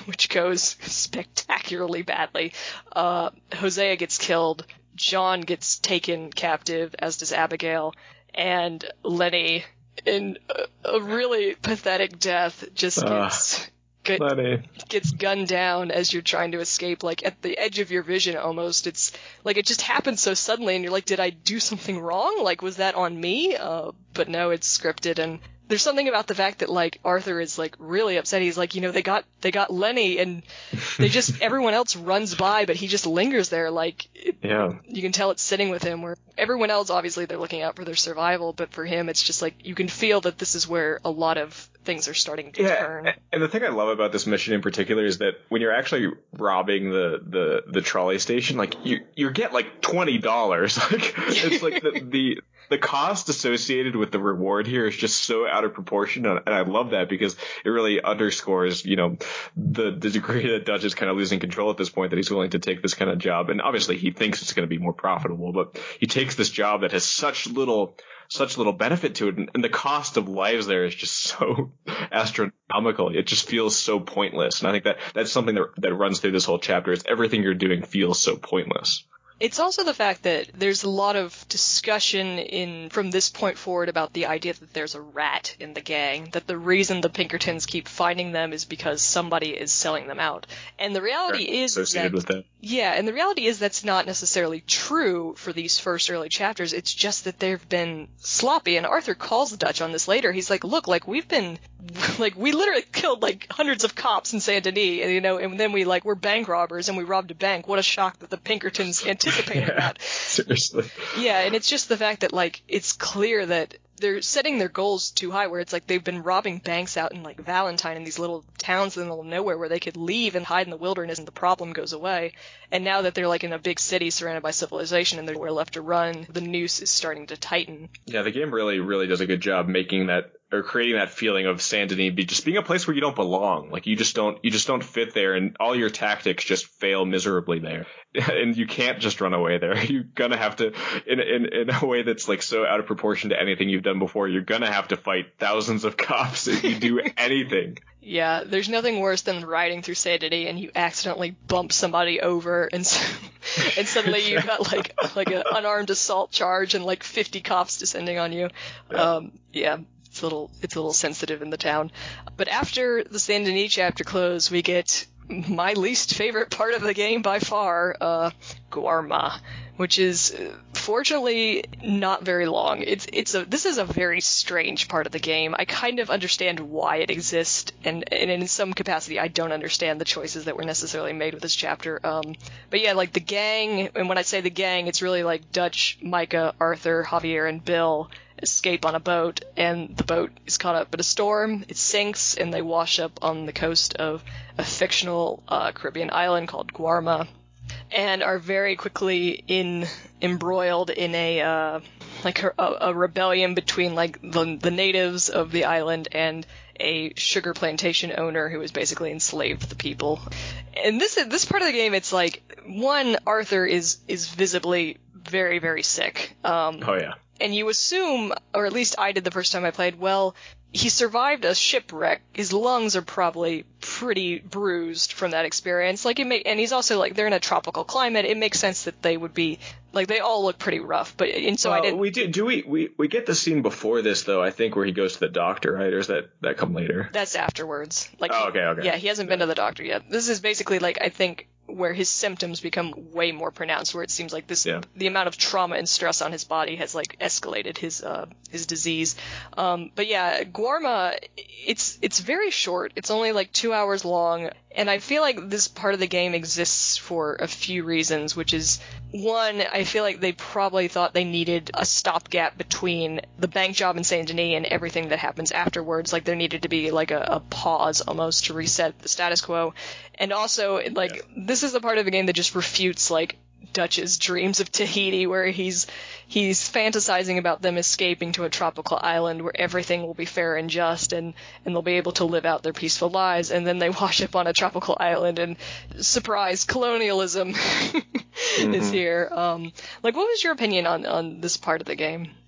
which goes spectacularly badly. Uh, Hosea gets killed, John gets taken captive, as does Abigail, and Lenny, in a, a really pathetic death, just gets... Uh. Get, gets gunned down as you're trying to escape, like at the edge of your vision almost. It's like it just happens so suddenly and you're like, did I do something wrong? Like, was that on me? Uh, but no, it's scripted. And there's something about the fact that like Arthur is like really upset. He's like, you know, they got they got Lenny and they just everyone else runs by, but he just lingers there. Like, it, yeah, you can tell it's sitting with him. Where everyone else, obviously, they're looking out for their survival, but for him, it's just like you can feel that this is where a lot of things are starting to yeah, turn. And the thing I love about this mission in particular is that when you're actually robbing the the, the trolley station, like you you get like twenty dollars. Like it's like the, the the cost associated with the reward here is just so out of proportion, and I love that because it really underscores, you know, the the degree that Dutch is kind of losing control at this point, that he's willing to take this kind of job. And obviously he thinks it's going to be more profitable, but he takes this job that has such little such little benefit to it, and, and the cost of lives there is just so astronomical. It just feels so pointless, and I think that that's something that that runs through this whole chapter. Is everything you're doing feels so pointless. It's also the fact that there's a lot of discussion in from this point forward about the idea that there's a rat in the gang, that the reason the Pinkertons keep finding them is because somebody is selling them out. And the reality Sure. is associated that, with that. Yeah, and the reality is that's not necessarily true for these first early chapters. It's just that they've been sloppy, and Arthur calls the Dutch on this later. He's like, look, like we've been, like we literally killed like hundreds of cops in Saint Denis, and you know, and then we like we're bank robbers and we robbed a bank. What a shock that the Pinkertons anticipated. Yeah, that. Seriously. Yeah, and it's just the fact that, like, it's clear that they're setting their goals too high, where it's like they've been robbing banks out in, like, Valentine in these little towns in the middle of nowhere where they could leave and hide in the wilderness and the problem goes away. And now that they're, like, in a big city surrounded by civilization and they're nowhere left to run, the noose is starting to tighten. Yeah, the game really, really does a good job making that, or creating that feeling of Saint Denis be just being a place where you don't belong. Like you just don't, you just don't fit there, and all your tactics just fail miserably there. And you can't just run away there. You're gonna have to, in in in a way that's like so out of proportion to anything you've done before. You're gonna have to fight thousands of cops if you do anything. Yeah, there's nothing worse than riding through Saint Denis and you accidentally bump somebody over, and so, and suddenly you've got like like an unarmed assault charge and like fifty cops descending on you. Yeah. Um, yeah. It's a little, it's a little sensitive in the town. But after the Saint Denis chapter close, we get my least favorite part of the game by far, uh, Guarma, which is uh, fortunately not very long. It's, it's a, this is a very strange part of the game. I kind of understand why it exists, and, and in some capacity I don't understand the choices that were necessarily made with this chapter. Um, but yeah, like the gang, and when I say the gang, it's really like Dutch, Micah, Arthur, Javier, and Bill escape on a boat, and the boat is caught up in a storm, it sinks, and they wash up on the coast of a fictional uh, Caribbean island called Guarma, and are very quickly in embroiled in a uh, like a, a rebellion between like the, the natives of the island and a sugar plantation owner who has basically enslaved the people. And this this part of the game, it's like, one, Arthur is is visibly very, very sick. Um, oh yeah. And you assume, or at least I did the first time I played, well, he survived a shipwreck. His lungs are probably pretty bruised from that experience. Like it may, and he's also like, they're in a tropical climate. It makes sense that they would be like, they all look pretty rough. But and so well, I didn't. We do. Do we? We we get the scene before this though. I think where he goes to the doctor, right? Or is that that come later? That's afterwards. Like. Oh, okay. Okay. Yeah, he hasn't been to the doctor yet. This is basically like, I think, where his symptoms become way more pronounced, where it seems like this, yeah. the amount of trauma and stress on his body has like escalated his uh, his disease. Um, but yeah, Guarma, it's it's very short. It's only like two hours long, and I feel like this part of the game exists for a few reasons, which is, one, I feel like they probably thought they needed a stopgap between the bank job in Saint Denis and everything that happens afterwards. Like there needed to be like a, a pause almost to reset the status quo. And also, like, yeah. This is the part of the game that just refutes, like, Dutch's dreams of Tahiti, where he's he's fantasizing about them escaping to a tropical island where everything will be fair and just, and, and they'll be able to live out their peaceful lives, and then they wash up on a tropical island, and surprise, colonialism mm-hmm. is here. Um, like, what was your opinion on, on this part of the game?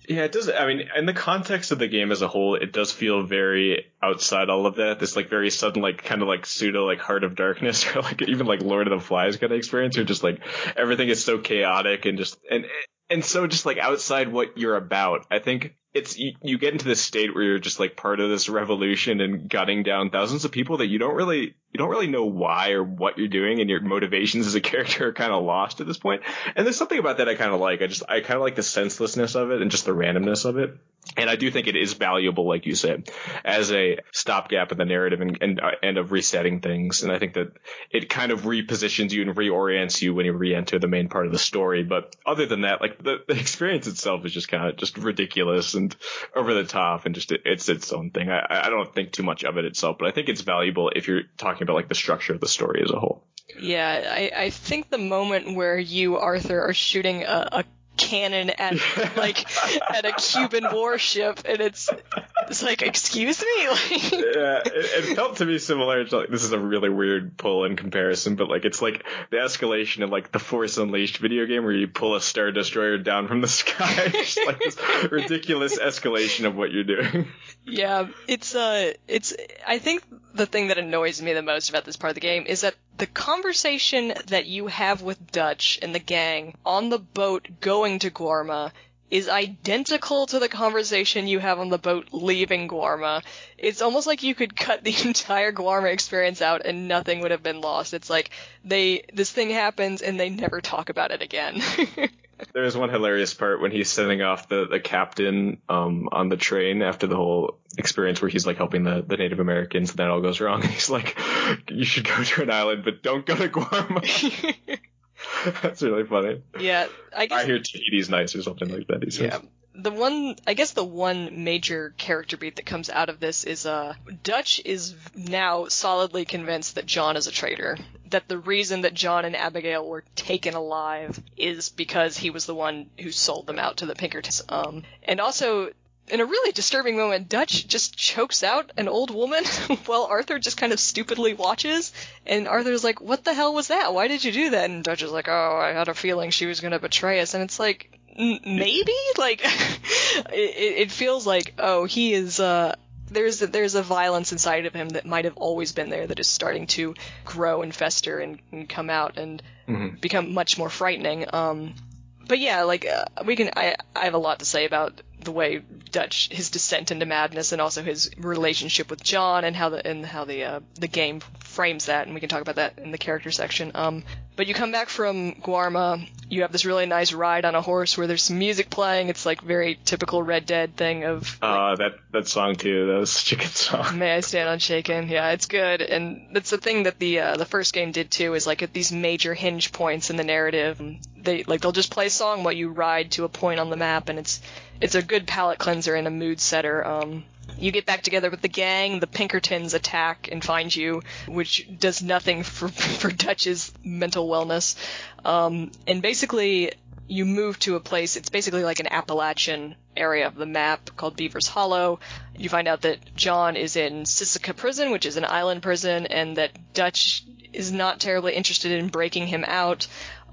Yeah, it does. I mean, in the context of the game as a whole, it does feel very outside all of that. This like very sudden, like kind of like pseudo like Heart of Darkness, or like even like Lord of the Flies kind of experience, or just like everything is so chaotic and just and and so just like outside what you're about. I think it's you, you get into this state where you're just like part of this revolution and gunning down thousands of people that you don't really you don't really know why or what you're doing, and your motivations as a character are kind of lost at this point. And there's something about that I kind of like. I just I kind of like the senselessness of it and just the randomness of it. And I do think it is valuable, like you said, as a stopgap in the narrative and and, uh, and of resetting things. And I think that it kind of repositions you and reorients you when you re-enter the main part of the story. But other than that, like the, the experience itself is just kind of just ridiculous and over the top, and just it, it's its own thing. I, I don't think too much of it itself, but I think it's valuable if you're talking about like the structure of the story as a whole. Yeah, I, I think the moment where you, Arthur, are shooting a, a cannon at like at a Cuban warship, and it's it's like, excuse me, like, yeah, it, it felt to me similar to like, this is a really weird pull in comparison, but like it's like the escalation of like the Force Unleashed video game where you pull a Star Destroyer down from the sky. Just like this ridiculous escalation of what you're doing. Yeah, it's uh it's I think the thing that annoys me the most about this part of the game is that the conversation that you have with Dutch and the gang on the boat going to Guarma is identical to the conversation you have on the boat leaving Guarma. It's almost like you could cut the entire Guarma experience out and nothing would have been lost. It's like they this thing happens and they never talk about it again. There is one hilarious part when he's sending off the, the captain um, on the train after the whole experience where he's like helping the, the Native Americans, and that all goes wrong. And he's like, you should go to an island, but don't go to Guarma. That's really funny. Yeah, I guess. I hear Tahiti's nice or something like that, he says. Yeah. The one, I guess the one major character beat that comes out of this is, uh, Dutch is now solidly convinced that John is a traitor. That the reason that John and Abigail were taken alive is because he was the one who sold them out to the Pinkertons. Um, and also, in a really disturbing moment, Dutch just chokes out an old woman while Arthur just kind of stupidly watches. And Arthur's like, what the hell was that? Why did you do that? And Dutch is like, oh, I had a feeling she was going to betray us. And it's like, n- maybe? Like, it, it feels like, oh, he is, uh, there's a, there's a violence inside of him that might have always been there that is starting to grow and fester and, and come out and mm-hmm. become much more frightening. Um, but yeah, like, uh, we can, I, I have a lot to say about the way Dutch, his descent into madness, and also his relationship with John, and how the and how the uh, the game frames that, and we can talk about that in the character section. Um, but you come back from Guarma, you have this really nice ride on a horse where there's some music playing. It's like very typical Red Dead thing of. Uh, like, that that song too. That was such a good song. May I Stand Unshaken? Yeah, it's good, and that's the thing that the uh, the first game did too. Is like at these major hinge points in the narrative, they like they'll just play a song while you ride to a point on the map, and it's. It's a good palate cleanser and a mood setter. Um, you get back together with the gang, the Pinkertons attack and find you, which does nothing for for Dutch's mental wellness. Um, and basically, you move to a place, it's basically like an Appalachian area of the map called Beaver's Hollow. You find out that John is in Sisika Prison, which is an island prison, and that Dutch is not terribly interested in breaking him out.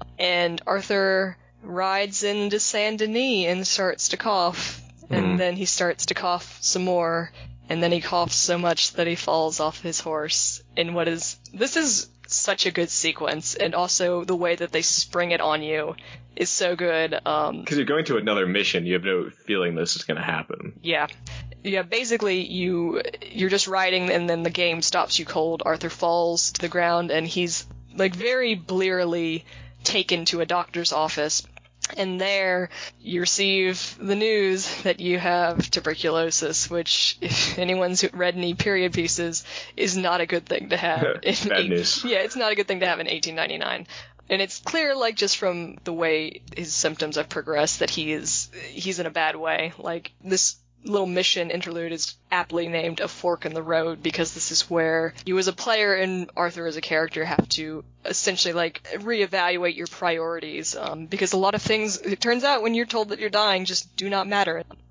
And Arthur rides into Saint Denis and starts to cough, and mm. then he starts to cough some more, and then he coughs so much that he falls off his horse. And what is this is such a good sequence, and also the way that they spring it on you is so good. Um, because you're going to another mission, you have no feeling this is going to happen. Yeah. Yeah, basically you you're just riding, and then the game stops you cold. Arthur falls to the ground, and he's like very blearily taken to a doctor's office, and there you receive the news that you have tuberculosis, which, if anyone's read any period pieces, is not a good thing to have. in Bad eight, news. Yeah, it's not a good thing to have in eighteen ninety-nine. And it's clear, like, just from the way his symptoms have progressed, that he is he's in a bad way. Like, this little mission interlude is aptly named A Fork in the Road, because this is where you as a player and Arthur as a character have to essentially like reevaluate your priorities, um, because a lot of things, it turns out when you're told that you're dying, just do not matter.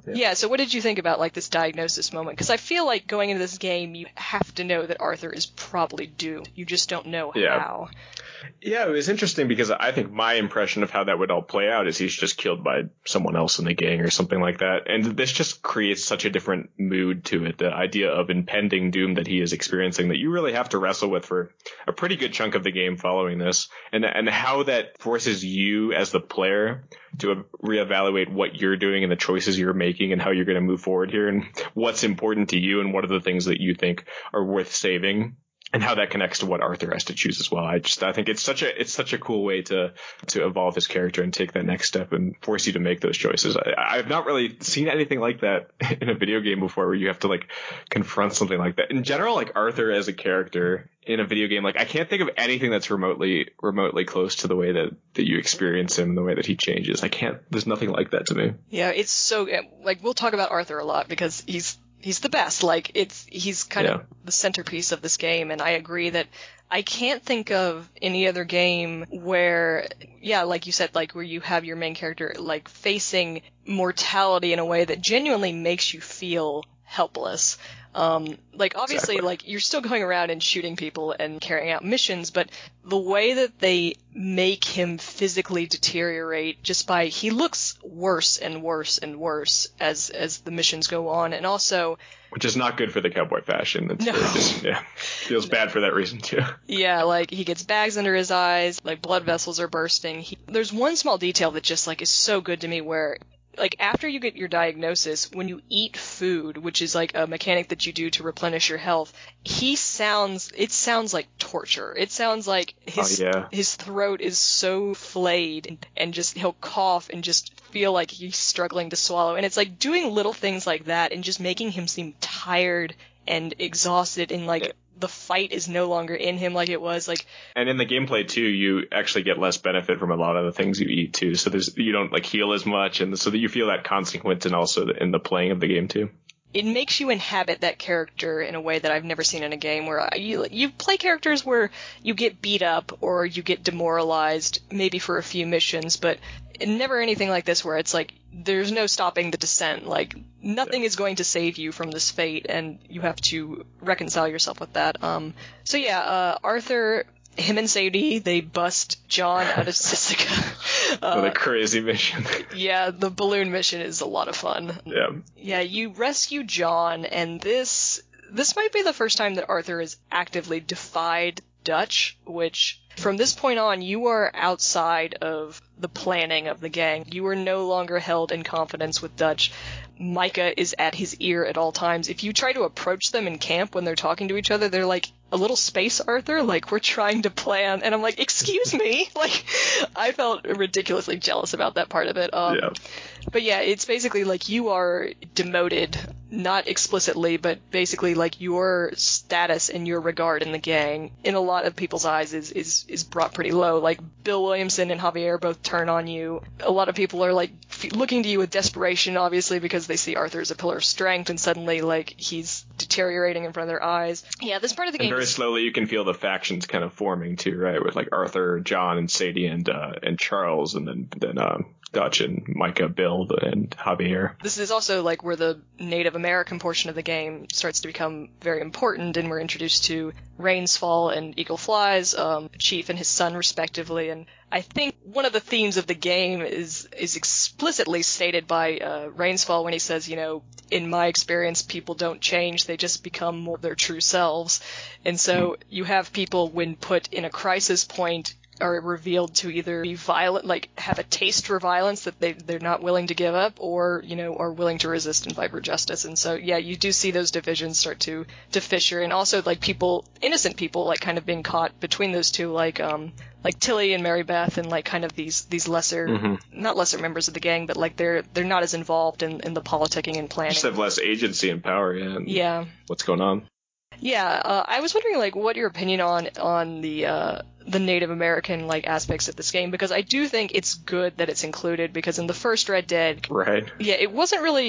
Yeah. yeah, so what did you think about, like, this diagnosis moment? Because I feel like going into this game, you have to know that Arthur is probably doomed. You just don't know Yeah. how. Yeah, it was interesting because I think my impression of how that would all play out is he's just killed by someone else in the gang or something like that. And this just creates such a different mood to it, the idea of impending doom that he is experiencing, that you really have to wrestle with for a pretty good chunk of the game following this. And and how that forces you as the player to reevaluate what you're doing and the choices you're making and how you're going to move forward here and what's important to you and what are the things that you think are worth saving. And how that connects to what Arthur has to choose as well. I just I think it's such a it's such a cool way to to evolve his character and take that next step and force you to make those choices. I, I've not really seen anything like that in a video game before, where you have to like confront something like that. In general, like Arthur as a character in a video game, like I can't think of anything that's remotely remotely close to the way that, that you experience him, the way that he changes. I can't. There's nothing like that to me. Yeah, it's so like we'll talk about Arthur a lot because he's. He's the best. Like, it's he's kind Yeah. of the centerpiece of this game, and I agree that I can't think of any other game where, yeah, like you said, like where you have your main character like facing mortality in a way that genuinely makes you feel helpless. Um, like obviously, Exactly. like you're still going around and shooting people and carrying out missions, but the way that they make him physically deteriorate just by he looks worse and worse and worse as as the missions go on, and also Which is not good for the cowboy fashion. It's No. very just, yeah, feels bad for that reason too. yeah, like he gets bags under his eyes, like blood vessels are bursting. He, there's one small detail that just like is so good to me where. Like, after you get your diagnosis, when you eat food, which is like a mechanic that you do to replenish your health, he sounds, it sounds like torture. It sounds like his, Oh, yeah. his throat is so flayed and, and just, he'll cough and just feel like he's struggling to swallow. And it's like doing little things like that and just making him seem tired and exhausted and like, Yeah. the fight is no longer in him like it was. Like, And in the gameplay too, you actually get less benefit from a lot of the things you eat too. So there's you don't like heal as much, and so that you feel that consequence, and also in the playing of the game too. it makes you inhabit that character in a way that I've never seen in a game where you you play characters where you get beat up or you get demoralized maybe for a few missions, but never anything like this where it's like there's no stopping the descent. Like nothing Yeah. is going to save you from this fate, and you have to reconcile yourself with that. Um, so yeah, uh, Arthur, him and Sadie, they bust John out of Sisika. What a Uh, crazy mission. yeah, the balloon mission is a lot of fun. Yeah. Yeah, you rescue John, and this this might be the first time that Arthur has actively defied Dutch, which from this point on you are outside of the planning of the gang. You are no longer held in confidence with Dutch. Micah is at his ear at all times. If you try to approach them in camp when they're talking to each other, they're like, a little space Arthur, like, we're trying to plan. And I'm like, excuse me? Like, I felt ridiculously jealous about that part of it. Um, Yeah. But yeah, it's basically like you are demoted, not explicitly, but basically like your status and your regard in the gang, in a lot of people's eyes, is, is, is brought pretty low. Like, Bill Williamson and Javier both turn on you. A lot of people are like f- looking to you with desperation, obviously, because they see Arthur as a pillar of strength, and suddenly, like, he's deteriorating in front of their eyes. Yeah, this part of the And game very is... slowly you can feel the factions kind of forming too, right? With like Arthur, John, and Sadie, and uh, and Charles, and then then um, Dutch and Micah, Bill, and Javier. This is also like where the Native American portion of the game starts to become very important, and we're introduced to Rain's Fall and Eagle Flies, um, Chief and his son respectively. And I think one of the themes of the game is is explicitly stated by uh, Rain's Fall when he says, you know, in my experience, people don't change, they just become more their true selves. And so you have people, when put in a crisis point, are revealed to either be violent, like have a taste for violence that they, they're not willing to give up, or, you know, are willing to resist and fight for justice. And so, yeah, you do see those divisions start to, to fissure, and also, like, people, innocent people, like, kind of being caught between those two, like, um, like Tilly and Mary Beth, and, like, kind of these, these lesser, Mhm. not lesser members of the gang, but, like, they're, they're not as involved in, in the politicking and planning. Just have less agency and power, yeah. and Yeah. What's going on? Yeah, uh, I was wondering, like, what your opinion on on the uh, the Native American like aspects of this game, because I do think it's good that it's included, because in the first Red Dead, Right. yeah, it wasn't really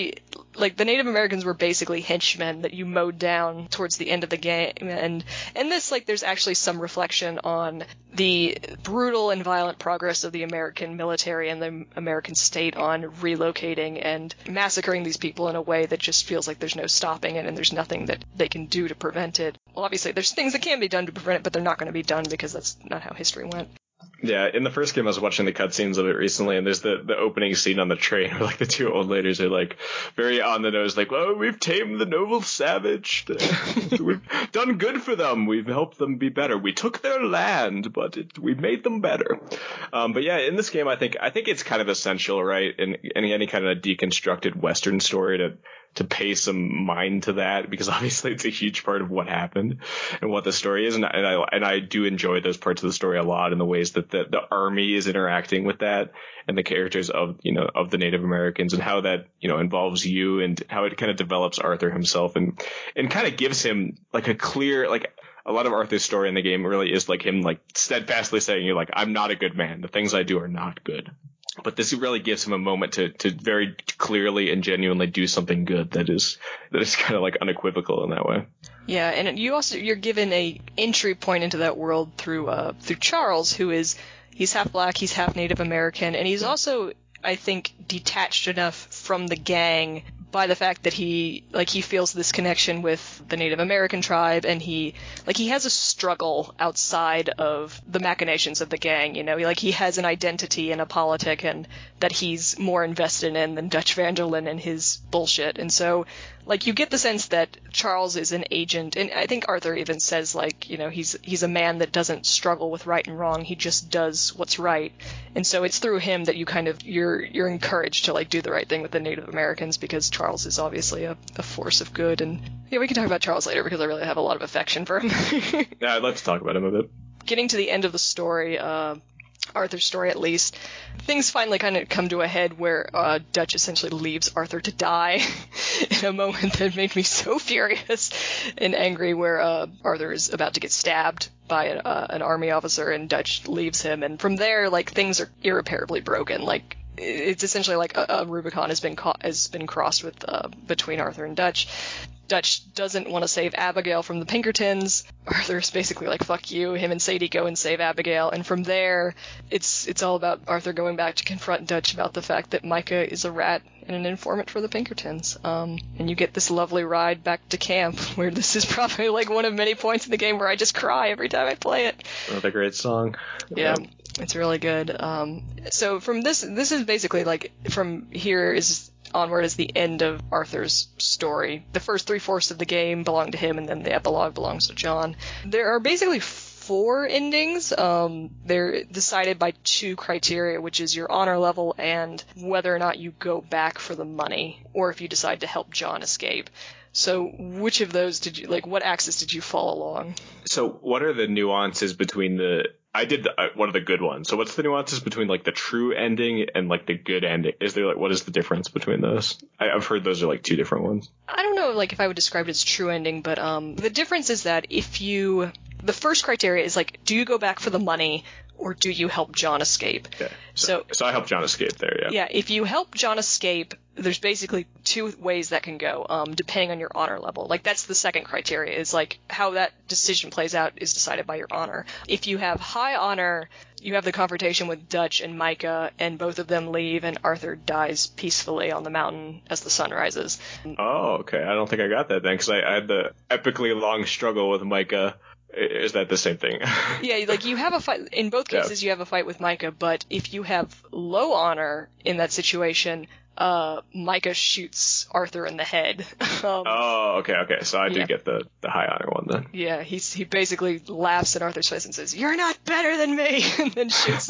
like the Native Americans were basically henchmen that you mowed down towards the end of the game, and and this like there's actually some reflection on the brutal and violent progress of the American military and the American state on relocating and massacring these people in a way that just feels like there's no stopping it and there's nothing that they can do to prevent it. Well, obviously there's things that can be done to prevent it, but they're not going to be done because that's not how history went. Yeah, in the first game I was watching the cutscenes of it recently, and there's the, the opening scene on the train where like the two old ladies are like very on the nose, like, well, we've tamed the noble savage. We've done good for them. We've helped them be better. We took their land, but it, we made them better. Um, but yeah, in this game, I think I think it's kind of essential, right, in, in any kind of deconstructed Western story to to pay some mind to that, because obviously it's a huge part of what happened and what the story is. And, and I and I do enjoy those parts of the story a lot, in the ways that the, the army is interacting with that and the characters of, you know, of the Native Americans, and how that, you know, involves you, and how it kind of develops Arthur himself, and, and kind of gives him like a clear, like, a lot of Arthur's story in the game really is like him, like, steadfastly saying, you're like, I'm not a good man. The things I do are not good. But this really gives him a moment to, to very clearly and genuinely do something good that is that is kind of like unequivocal in that way. Yeah, and you also you're given a entry point into that world through uh through Charles, who is he's half black, he's half Native American, and he's also, I think, detached enough from the gang by the fact that he like he feels this connection with the Native American tribe, and he like he has a struggle outside of the machinations of the gang, you know, he, like he has an identity and a politic and that he's more invested in than Dutch Van der Linde and his bullshit. And so like you get the sense that Charles is an agent, and I think Arthur even says, like, you know, he's he's a man that doesn't struggle with right and wrong, he just does what's right. And so it's through him that you kind of you're you're encouraged to like do the right thing with the Native Americans, because Charles is obviously a, a force of good. And yeah, we can talk about Charles later, because I really have a lot of affection for him. Yeah, I'd like to talk about him a bit. Getting to the end of the story, uh Arthur's story at least, things finally kind of come to a head where uh, Dutch essentially leaves Arthur to die in a moment that made me so furious and angry, where uh, Arthur is about to get stabbed by a, uh, an army officer, and Dutch leaves him. And from there, like, things are irreparably broken. Like, it's essentially like a, a Rubicon has been ca- has been crossed with uh, between Arthur and Dutch. Dutch doesn't want to save Abigail from the Pinkertons. Arthur's basically like, fuck you. Him and Sadie go and save Abigail. And from there, it's it's all about Arthur going back to confront Dutch about the fact that Micah is a rat and an informant for the Pinkertons. Um, and you get this lovely ride back to camp, where this is probably like one of many points in the game where I just cry every time I play it. Another great song. Yeah. yeah. It's really good. Um, so from this, this is basically like, from here is onward is the end of Arthur's story. The first three-fourths of the game belong to him, and then the epilogue belongs to John. There are basically four endings. Um, they're decided by two criteria, which is your honor level and whether or not you go back for the money, or if you decide to help John escape. So which of those did you, like, what axis did you fall along? So what are the nuances between the, I did the, uh, one of the good ones. So what's the nuances between like the true ending and like the good ending? Is there like, what is the difference between those? I, I've heard those are like two different ones. I don't know, like, if I would describe it as true ending, but um, the difference is that if you, the first criteria is like, do you go back for the money, or do you help John escape? Yeah. So, so, so I help John escape there, yeah. Yeah, if you help John escape, there's basically two ways that can go, um, depending on your honor level. Like, that's the second criteria, is like, how that decision plays out is decided by your honor. If you have high honor, you have the confrontation with Dutch and Micah, and both of them leave, and Arthur dies peacefully on the mountain as the sun rises. Oh, okay. I don't think I got that then, because I, I had the epically long struggle with Micah. Is that the same thing? Yeah, like, you have a fight, in both cases, yeah. You have a fight with Micah, but if you have low honor in that situation, uh, Micah shoots Arthur in the head. um, oh, okay, okay, so I do yeah. get the, the high honor one then. Yeah, he's, he basically laughs in Arthur's face and says, "You're not better than me," and then shoots,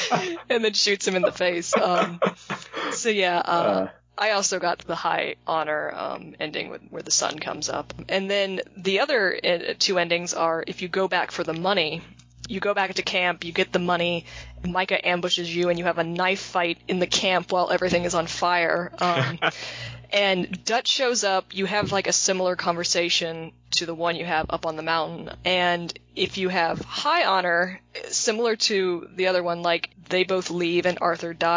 and then shoots him in the face. Um, so yeah, uh, uh. I also got the high honor um, ending with, where the sun comes up. And then the other uh, two endings are, if you go back for the money, you go back to camp, you get the money, Micah ambushes you, and you have a knife fight in the camp while everything is on fire. Um, and Dutch shows up, you have like a similar conversation to the one you have up on the mountain. And if you have high honor, similar to the other one, like, they both leave and Arthur dies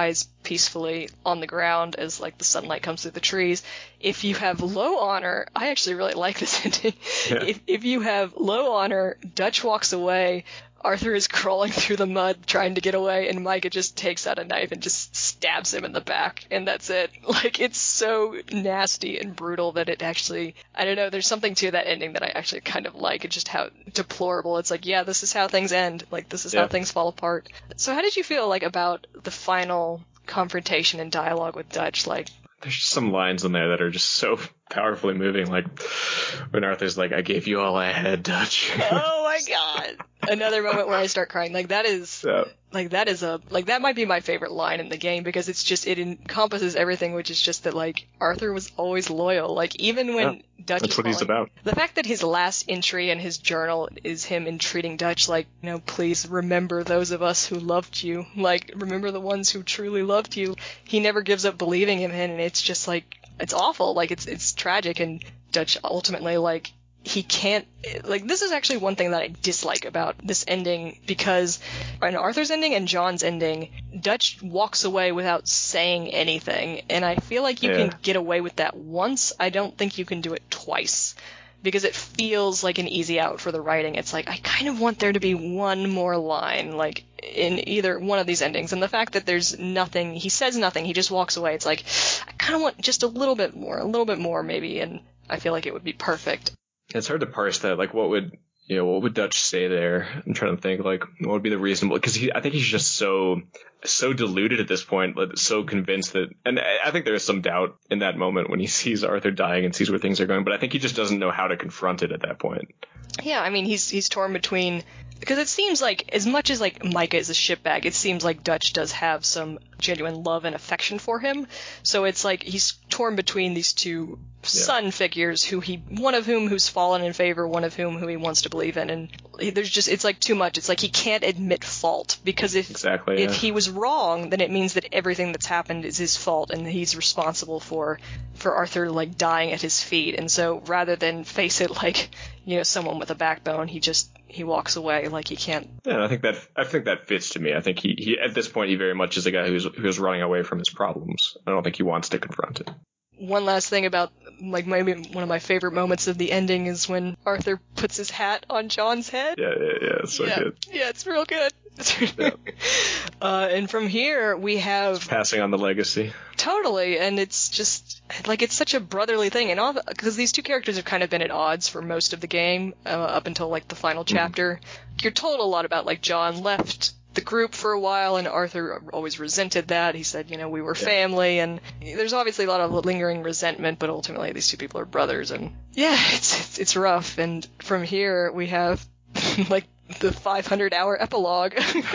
peacefully on the ground as like the sunlight comes through the trees. If you have low honor, I actually really like this ending. Yeah. If, if you have low honor, Dutch walks away, Arthur is crawling through the mud trying to get away, and Micah just takes out a knife and just stabs him in the back, and that's it. Like, it's so nasty and brutal that it actually, I don't know, there's something to that ending that I actually kind of like, and just how deplorable. It's like, yeah, this is how things end. Like, this is Yeah. how things fall apart. So how did you feel, like, about the final confrontation and dialogue with Dutch? Like, There's just some lines in there that are just so powerfully moving, like when Arthur's like, I gave you all I had, Dutch. oh my god! Another moment where I start crying. Like, that is... Yeah. Like, that is a, like, that might be my favorite line in the game, because it's just, it encompasses everything, which is just that, like, Arthur was always loyal. Like, even when Yeah, Dutch That's is what he's falling- about. The fact that his last entry in his journal is him entreating Dutch, like, you know, please remember those of us who loved you. Like, remember the ones who truly loved you. He never gives up believing him in, and it's just, like, it's awful. Like, it's, it's tragic, and Dutch ultimately, like, he can't, like, this is actually one thing that I dislike about this ending, because in Arthur's ending and John's ending, Dutch walks away without saying anything, and I feel like you Yeah. can get away with that once. I don't think you can do it twice, because it feels like an easy out for the writing. It's like, I kind of want there to be one more line, like, in either one of these endings, and the fact that there's nothing, he says nothing, he just walks away, it's like, I kind of want just a little bit more, a little bit more maybe, and I feel like it would be perfect. It's hard to parse that. Like, what would you know? What would Dutch say there? I'm trying to think. Like, what would be the reasonable? Because he, I think he's just so, so deluded at this point, like, so convinced that. And I think there is some doubt in that moment when he sees Arthur dying and sees where things are going. But I think he just doesn't know how to confront it at that point. Yeah, I mean, he's he's torn between, because it seems like, as much as, like, Micah is a shitbag, it seems like Dutch does have some genuine love and affection for him. So it's like he's torn between these two son figures, who he, one of whom who's fallen in favor, one of whom who he wants to believe in, and there's just, it's like too much. It's like he can't admit fault, because if Exactly, if yeah. he was wrong, then it means that everything that's happened is his fault, and he's responsible for for Arthur, like, dying at his feet. And so rather than face it like, you know, someone with a backbone, he just he walks away. Like, he can't. Yeah, and I think that I think that fits to me. I think he, he at this point he very much is a guy who's who's running away from his problems. I don't think he wants to confront it. One last thing about, like, maybe one of my favorite moments of the ending is when Arthur puts his hat on John's head. Yeah, yeah, yeah. It's so yeah. good. Yeah, it's real good. Yeah. uh, and from here we have Passing on the legacy. totally, and it's just like, it's such a brotherly thing, and all because these two characters have kind of been at odds for most of the game, uh, up until, like, the final chapter. Mm-hmm. You're told a lot about, like, John left the group for a while, and Arthur always resented that. He said, you know, we were Yeah. family, and there's obviously a lot of lingering resentment, but ultimately these two people are brothers, and yeah, it's it's, it's rough. And from here we have like the five hundred hour epilogue.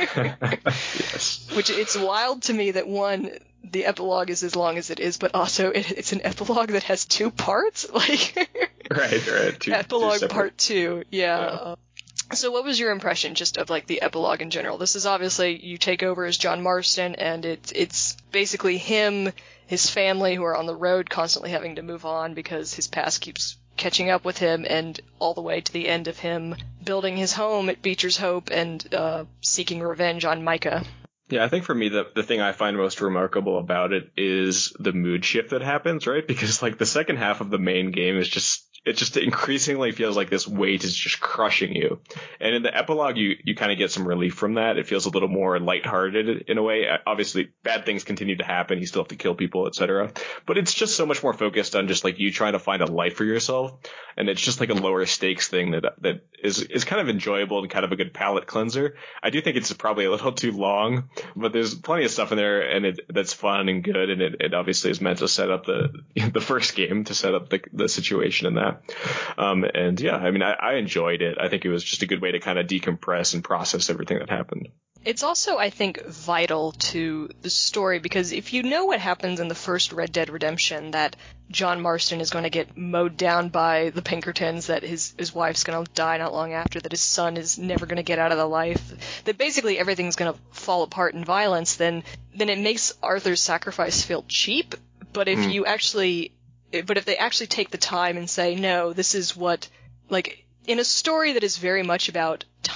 Yes. Which, it's wild to me that, one, the epilogue is as long as it is, but also it, it's an epilogue that has two parts. Like, Right, right. Two, epilogue two separate- part two, yeah. Yeah. Uh, so what was your impression just of, like, the epilogue in general? This is obviously, you take over as John Marston, and it's it's basically him, his family, who are on the road constantly having to move on because his past keeps catching up with him, and all the way to the end of him building his home at Beecher's Hope and uh, seeking revenge on Micah. Yeah, I think for me, the, the thing I find most remarkable about it is the mood shift that happens, right? Because, like, the second half of the main game is just, it just increasingly feels like this weight is just crushing you. And in the epilogue, you, you kind of get some relief from that. It feels a little more lighthearted in a way. Obviously, bad things continue to happen. You still have to kill people, et cetera. But it's just so much more focused on just, like, you trying to find a life for yourself. And it's just like a lower stakes thing that that is, is kind of enjoyable and kind of a good palate cleanser. I do think it's probably a little too long, but there's plenty of stuff in there, and it that's fun and good, and it, it obviously is meant to set up the the first game, to set up the the situation in that. Um, and yeah, I mean, I, I enjoyed it. I think it was just a good way to kind of decompress and process everything that happened. It's also, I think, vital to the story, because if you know what happens in the first Red Dead Redemption, that John Marston is going to get mowed down by the Pinkertons, that his, his wife's going to die not long after, that his son is never going to get out of the life, that basically everything's going to fall apart in violence, then then it makes Arthur's sacrifice feel cheap. But if Mm. you actually, but if they actually take the time and say, no, this is what, like, in a story that is very much about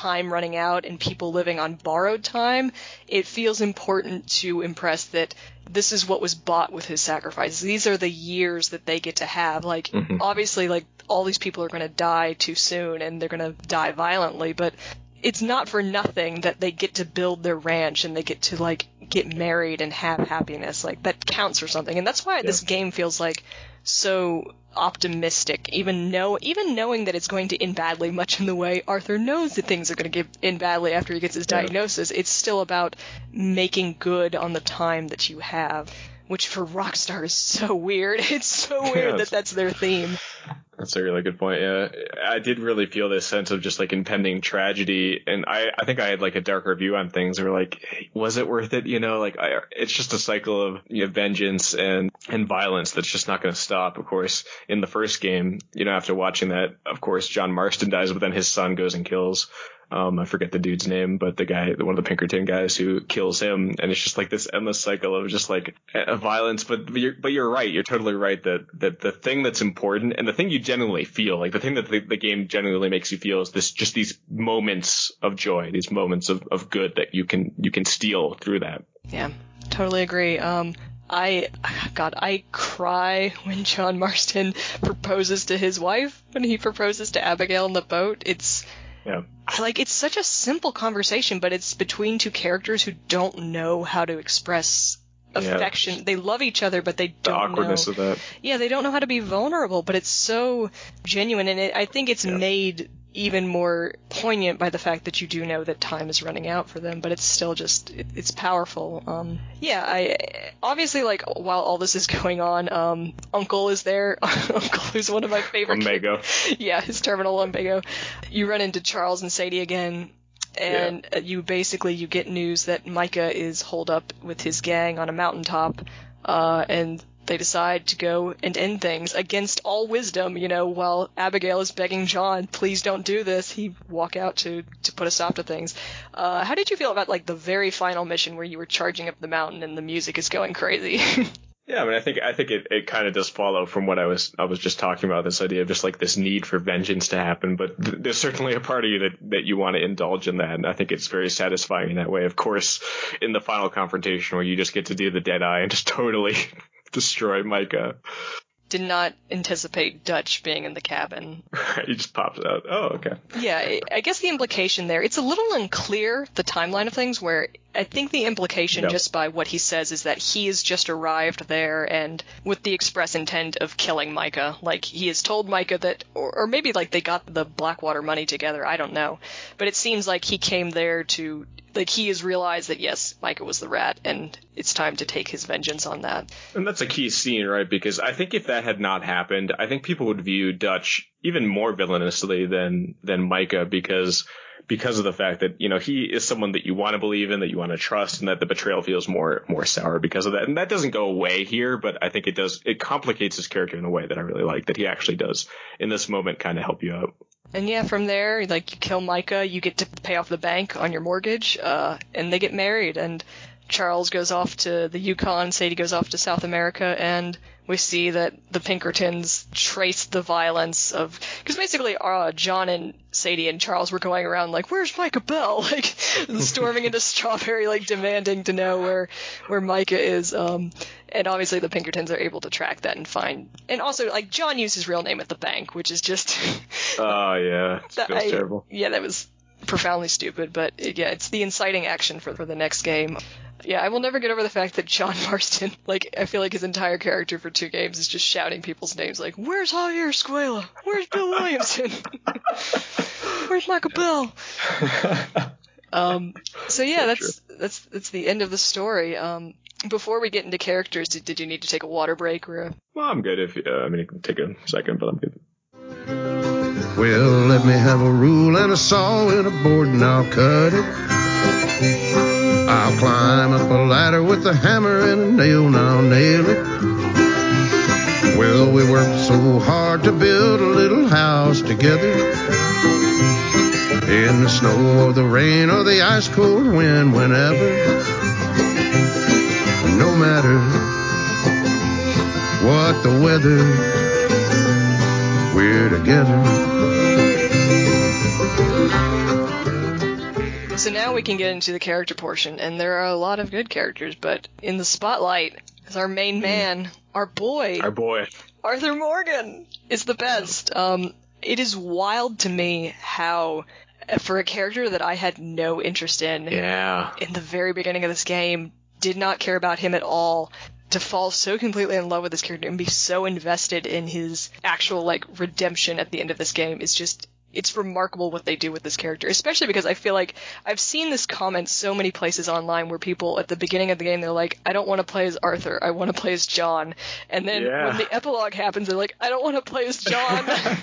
time running out and people living on borrowed time, it feels important to impress that this is what was bought with his sacrifices. These are the years that they get to have. Like, mm-hmm. obviously, like, all these people are going to die too soon, and they're going to die violently, but it's not for nothing that they get to build their ranch and they get to, like, get married and have happiness. Like, that counts for something. And that's why yeah. this game feels, like, so optimistic, even know even knowing that it's going to end badly, much in the way Arthur knows that things are going to get end badly after he gets his yeah. diagnosis. It's still about making good on the time that you have, which for Rockstar is so weird. It's so weird yeah, that that's their theme. That's a really good point. Yeah, I did really feel this sense of just like impending tragedy, and I, I think I had like a darker view on things. Or like, hey, was it worth it? You know, like I, it's just a cycle of you know, vengeance and and violence that's just not going to stop. Of course, in the first game, you know, after watching that, of course, John Marston dies, but then his son goes and kills. Um, I forget the dude's name, but the guy, one of the Pinkerton guys who kills him, and it's just like this endless cycle of just like uh, violence. But you're, but you're right, you're totally right that that the thing that's important and the thing you genuinely feel, like the thing that the, the game genuinely makes you feel, is this just these moments of joy, these moments of, of good that you can you can steal through that. Yeah, totally agree. Um, I, God, I cry when John Marston proposes to his wife, when he proposes to Abigail in the boat. It's Yeah. Like, it's such a simple conversation, but it's between two characters who don't know how to express affection. Yeah. They love each other, but they don't know. The awkwardness know. of that. Yeah, they don't know how to be vulnerable, but it's so genuine, and it, I think it's yeah. made even more poignant by the fact that you do know that time is running out for them, but it's still just, it, it's powerful. Um, yeah, I obviously, like, while all this is going on, um, Uncle is there. Uncle, who's one of my favorite Lumbago. Kids. Yeah, his terminal lumbago. You run into Charles and Sadie again, and yeah. you basically, you get news that Micah is holed up with his gang on a mountaintop, uh, and they decide to go and end things against all wisdom, you know, while Abigail is begging John, please don't do this. He walk out to, to put a stop to things. Uh, how did you feel about, like, the very final mission where you were charging up the mountain and the music is going crazy? Yeah, I mean, I think I think it, it kind of does follow from what I was I was just talking about, this idea of just like this need for vengeance to happen. But th- there's certainly a part of you that, that you want to indulge in that, and I think it's very satisfying in that way. Of course, in the final confrontation where you just get to do the dead eye and just totally destroy Micah. Did not anticipate Dutch being in the cabin. He just pops out. Oh, okay. Yeah, I guess the implication there, it's a little unclear, the timeline of things, where I think the implication yep. just by what he says is that he has just arrived there and with the express intent of killing Micah. Like, he has told Micah that, or, or maybe like they got the Blackwater money together, I don't know. But it seems like he came there to, like, he has realized that, yes, Micah was the rat, and it's time to take his vengeance on that. And that's a key scene, right? Because I think if that had not happened, I think people would view Dutch even more villainously than than Micah, because because of the fact that, you know, he is someone that you want to believe in, that you want to trust, and that the betrayal feels more more sour because of that. And that doesn't go away here, but I think it does. It complicates his character in a way that I really like, that he actually does in this moment kind of help you out. And yeah, from there, like, you kill Micah, you get to pay off the bank on your mortgage, uh, and they get married, and Charles goes off to the Yukon, Sadie goes off to South America, and we see that the Pinkertons trace the violence of, because basically uh, John and Sadie and Charles were going around like, where's Micah Bell? Like, storming into Strawberry, like, demanding to know where where Micah is. Um, and obviously the Pinkertons are able to track that and find, and also, like, John used his real name at the bank, which is just oh yeah, it feels I, terrible. Yeah, that was profoundly stupid, but it, yeah, it's the inciting action for, for the next game. Yeah, I will never get over the fact that John Marston, like, I feel like his entire character for two games is just shouting people's names, like, where's Javier Escuela? Where's Bill Williamson? Where's Michael Bell? um, so yeah, so that's, that's that's the end of the story. Um, before we get into characters, did, did you need to take a water break? Or a... Well, I'm good if, uh, I mean, it can take a second, but I'm good. Well, let me have a rule and a saw and a board and I'll cut it. I'll climb up a ladder with a hammer and a nail and I'll nail it. Well, we worked so hard to build a little house together. In the snow or the rain or the ice cold wind, whenever. No matter what the weather, we're together. So now we can get into the character portion, and there are a lot of good characters, but in the spotlight is our main man, our boy. Our boy. Arthur Morgan is the best. Um, it is wild to me how, for a character that I had no interest in yeah. in the very beginning of this game, did not care about him at all, to fall so completely in love with this character and be so invested in his actual, like, redemption at the end of this game is just... It's remarkable what they do with this character, especially because I feel like I've seen this comment so many places online where people at the beginning of the game, they're like, I don't want to play as Arthur, I want to play as John. And then yeah. when the epilogue happens, they're like, I don't want to play as John,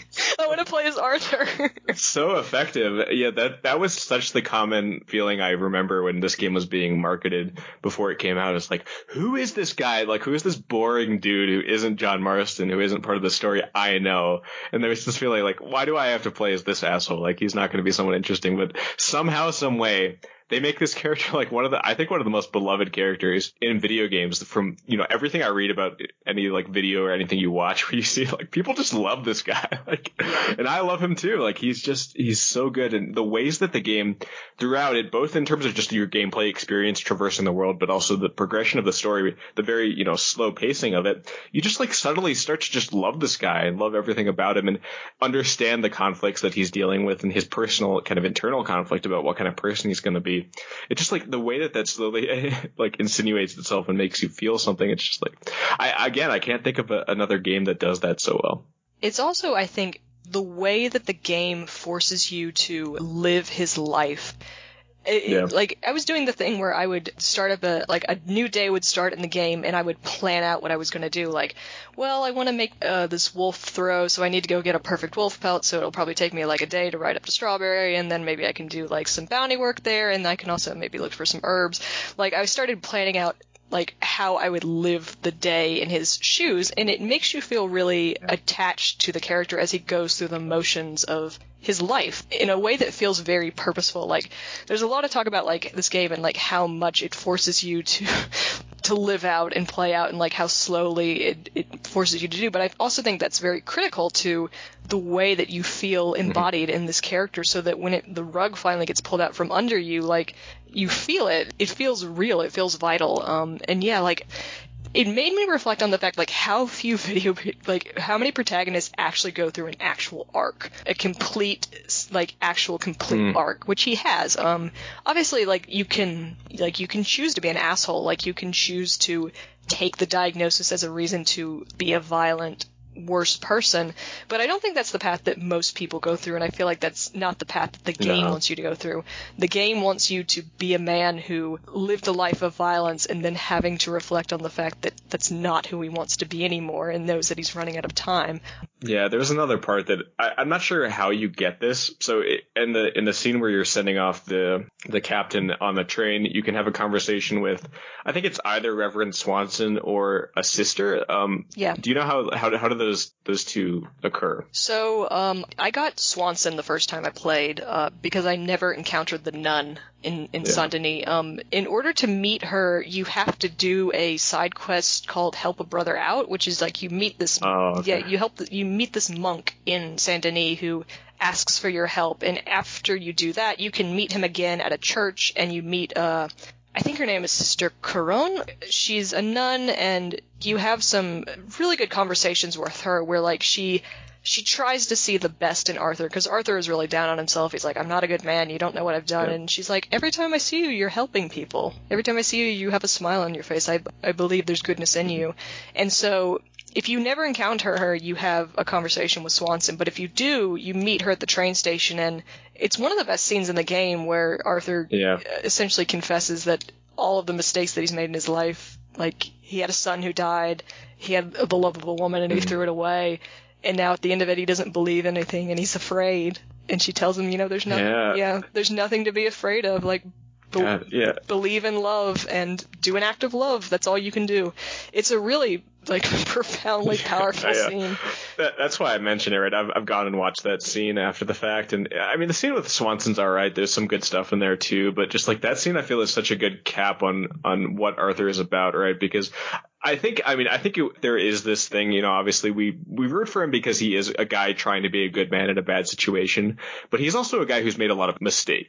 I want to play as Arthur. So effective. Yeah, that that was such the common feeling I remember when this game was being marketed before it came out. It's like, who is this guy? Like, who is this boring dude who isn't John Marston, who isn't part of the story I know? And there was this feeling like, why do I have to play as this asshole? Like, he's not going to be someone interesting, but somehow, some way, they make this character like one of the, I think one of the most beloved characters in video games. From, you know, everything I read about any like video or anything you watch where you see like people just love this guy. Like, and I love him too. Like, he's just, he's so good. And the ways that the game throughout it, both in terms of just your gameplay experience traversing the world, but also the progression of the story, the very, you know, slow pacing of it, you just like suddenly start to just love this guy and love everything about him and understand the conflicts that he's dealing with and his personal kind of internal conflict about what kind of person he's going to be. It's just like the way that that slowly like insinuates itself and makes you feel something. It's just like, I again, I can't think of a, another game that does that so well. It's also, I think, the way that the game forces you to live his life. It, yeah. it, like, I was doing the thing where I would start up a, like, a new day would start in the game, and I would plan out what I was going to do. Like, well, I want to make uh, this wolf throw, so I need to go get a perfect wolf pelt, so it'll probably take me, like, a day to ride up to Strawberry, and then maybe I can do, like, some bounty work there, and I can also maybe look for some herbs. Like, I started planning out, like, how I would live the day in his shoes, and it makes you feel really attached to the character as he goes through the motions of his life in a way that feels very purposeful. Like, there's a lot of talk about, like, this game and, like, how much it forces you to to live out and play out and, like, how slowly it, it forces you to do. But I also think that's very critical to the way that you feel embodied mm-hmm. in this character, so that when it, the rug finally gets pulled out from under you, like, you feel it. It feels real. It feels vital. Um, and yeah, like, it made me reflect on the fact, like, how few video, like, how many protagonists actually go through an actual arc, a complete, like, actual complete mm. arc, which he has. Um, obviously, like, you can, like, you can choose to be an asshole, like, you can choose to take the diagnosis as a reason to be a violent, worse person, but I don't think that's the path that most people go through, and I feel like that's not the path that the game no. wants you to go through. The game wants you to be a man who lived a life of violence and then having to reflect on the fact that that's not who he wants to be anymore and knows that he's running out of time. Yeah, there's another part that I, I'm not sure how you get this. So it, in the in the scene where you're sending off the the captain on the train, you can have a conversation with, I think it's either Reverend Swanson or a sister. Um, yeah. Do you know how how how do those those two occur? So um, I got Swanson the first time I played uh, because I never encountered the nun in in yeah. Saint Denis. Um, in order to meet her, you have to do a side quest called Help a Brother Out, which is like you meet this. Oh, okay. Yeah, you help the, you meet this monk in Saint Denis who asks for your help, and after you do that, you can meet him again at a church, and you meet uh. I think her name is Sister Caron. She's a nun, and you have some really good conversations with her where, like, she she tries to see the best in Arthur, because Arthur is really down on himself. He's like, I'm not a good man, you don't know what I've done. Yeah. And she's like, every time I see you, you're helping people. Every time I see you, you have a smile on your face. I, I believe there's goodness in you. And so if you never encounter her, you have a conversation with Swanson. But if you do, you meet her at the train station, and it's one of the best scenes in the game where Arthur yeah. essentially confesses that all of the mistakes that he's made in his life, like, he had a son who died, he had a belovable woman, and mm-hmm. he threw it away, and now at the end of it, he doesn't believe anything, and he's afraid. And she tells him, you know, there's nothing, yeah. yeah, there's nothing to be afraid of, like, be- God, yeah. believe in love and do an act of love. That's all you can do. It's a really, like, profoundly powerful yeah, yeah. scene. That, that's why I mentioned it, right? I've, I've gone and watched that scene after the fact, and I mean, the scene with Swanson's all right. There's some good stuff in there too, but just like that scene, I feel is such a good cap on on what Arthur is about, right? Because I think, I mean, I think it, there is this thing, you know, obviously we, we root for him because he is a guy trying to be a good man in a bad situation, but he's also a guy who's made a lot of mistakes.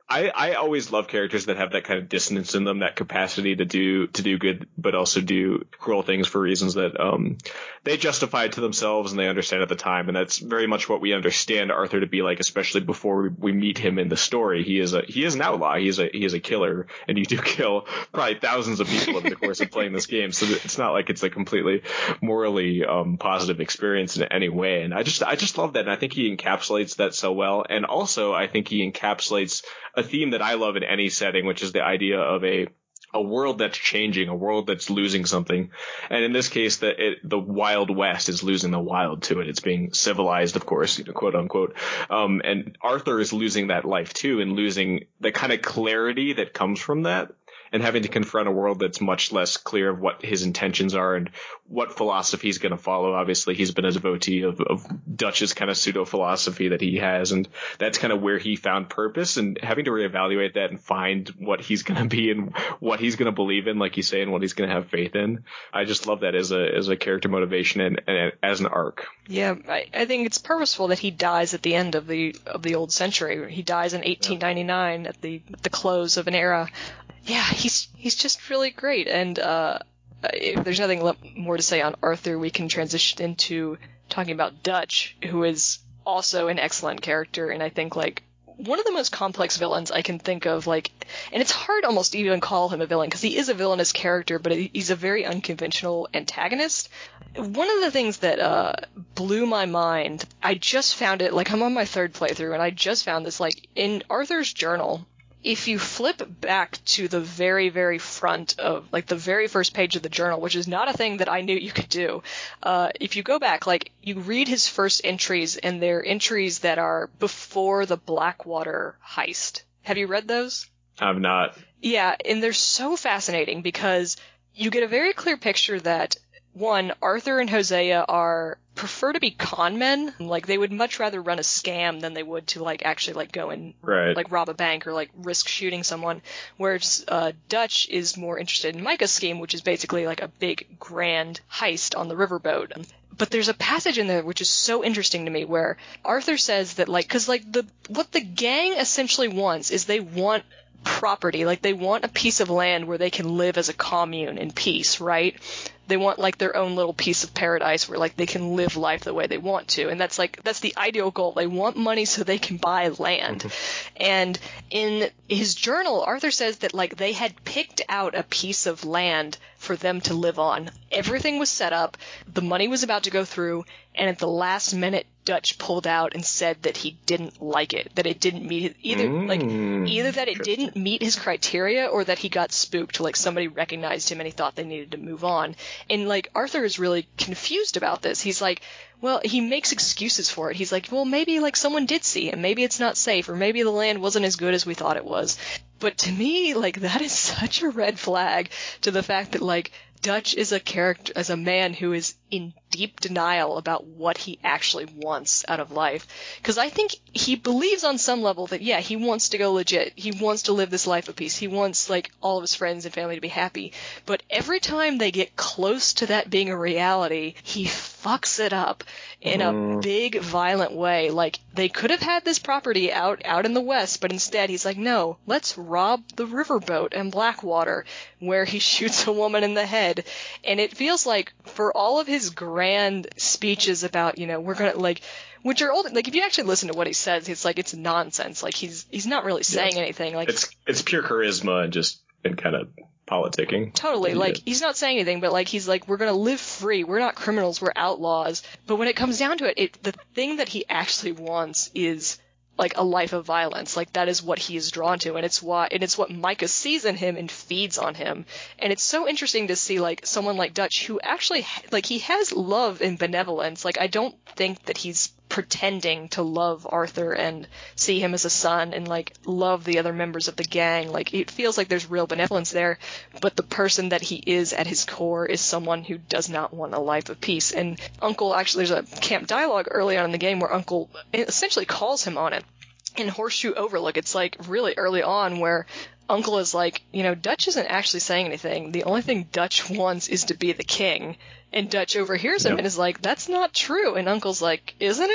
I, I always love characters that have that kind of dissonance in them, that capacity to do to do good, but also do cruel things for reasons that um they justify to themselves and they understand at the time. And that's very much what we understand Arthur to be like, especially before we, we meet him in the story. He is a he is an outlaw. He is a he is a killer, and you do kill probably thousands of people over the course of playing this game. So it's not like it's a completely morally um positive experience in any way. And I just I just love that, and I think he encapsulates that so well. And also I think he encapsulates a theme that I love in any setting, which is the idea of a a world that's changing, a world that's losing something. And in this case, the it, the Wild West is losing the wild to it. It's being civilized, of course, you know, quote unquote. Um, and Arthur is losing that life too, and losing the kind of clarity that comes from that, and having to confront a world that's much less clear of what his intentions are and what philosophy he's going to follow. Obviously, he's been a devotee of, of Dutch's kind of pseudo philosophy that he has, and that's kind of where he found purpose, and having to reevaluate that and find what he's going to be and what he's going to believe in, like you say, and what he's going to have faith in. I just love that as a as a character motivation and, and as an arc. Yeah, I, I think it's purposeful that he dies at the end of the of the old century. He dies in eighteen ninety-nine at the at the close of an era. Yeah, he's he's just really great. And uh, if there's nothing more to say on Arthur, we can transition into talking about Dutch, who is also an excellent character, and I think like one of the most complex villains I can think of. Like, and it's hard almost to even call him a villain because he is a villainous character, but he's a very unconventional antagonist. One of the things that uh, blew my mind, I just found it. Like, I'm on my third playthrough, and I just found this. Like, in Arthur's journal, if you flip back to the very, very front of, like, the very first page of the journal, which is not a thing that I knew you could do, uh, if you go back, like, you read his first entries, and they're entries that are before the Blackwater heist. Have you read those? I've not. Yeah, and they're so fascinating because you get a very clear picture that, one, Arthur and Hosea are prefer to be con men. Like, they would much rather run a scam than they would to, like, actually, like, go and, right. like, rob a bank or, like, risk shooting someone. Whereas uh, Dutch is more interested in Micah's scheme, which is basically, like, a big, grand heist on the riverboat. But there's a passage in there which is so interesting to me where Arthur says that, like, because, like, the what the gang essentially wants is they want property. Like, they want a piece of land where they can live as a commune in peace, right? They want, like, their own little piece of paradise where, like, they can live life the way they want to. And that's, like, that's the ideal goal. They want money so they can buy land. Mm-hmm. And in his journal, Arthur says that, like, they had picked out a piece of land for them to live on. Everything was set up. The money was about to go through. And at the last minute, Dutch pulled out and said that he didn't like it, that it didn't meet his, either mm, like either that it didn't meet his criteria or that he got spooked, like somebody recognized him and he thought they needed to move on. And like Arthur is really confused about this. He's like, well, he makes excuses for it. He's like, well, maybe like someone did see him, maybe it's not safe, or maybe the land wasn't as good as we thought it was. But to me, like, that is such a red flag to the fact that, like, Dutch is a character, as a man who is in deep denial about what he actually wants out of life. Because I think he believes on some level that, yeah, he wants to go legit. He wants to live this life of peace. He wants, like, all of his friends and family to be happy. But every time they get close to that being a reality, he fucks it up in a big, violent way. Like, they could have had this property out, out in the West, but instead he's like, no, let's rob the riverboat in Blackwater, where he shoots a woman in the head. And it feels like, for all of his grand speeches about, you know, we're gonna, like, which are old, like, if you actually listen to what he says, it's like, it's nonsense. Like, he's he's not really saying yeah. anything. Like, it's it's pure charisma and just, and kind of politicking. Totally. Yeah. Like, he's not saying anything, but, like, he's like, we're gonna live free. We're not criminals. We're outlaws. But when it comes down to it, it the thing that he actually wants is, like, a life of violence. Like, that is what he is drawn to, and it's why, and it's what Micah sees in him and feeds on him. And it's so interesting to see, like, someone like Dutch who actually, like, he has love and benevolence. Like, I don't think that he's pretending to love Arthur and see him as a son and, like, love the other members of the gang. Like, it feels like there's real benevolence there, but the person that he is at his core is someone who does not want a life of peace. And Uncle, actually, there's a camp dialogue early on in the game where Uncle essentially calls him on it. In Horseshoe Overlook, it's, like, really early on where Uncle is like, you know, Dutch isn't actually saying anything. The only thing Dutch wants is to be the king. And Dutch overhears him yep. and is like, that's not true. And Uncle's like, isn't it?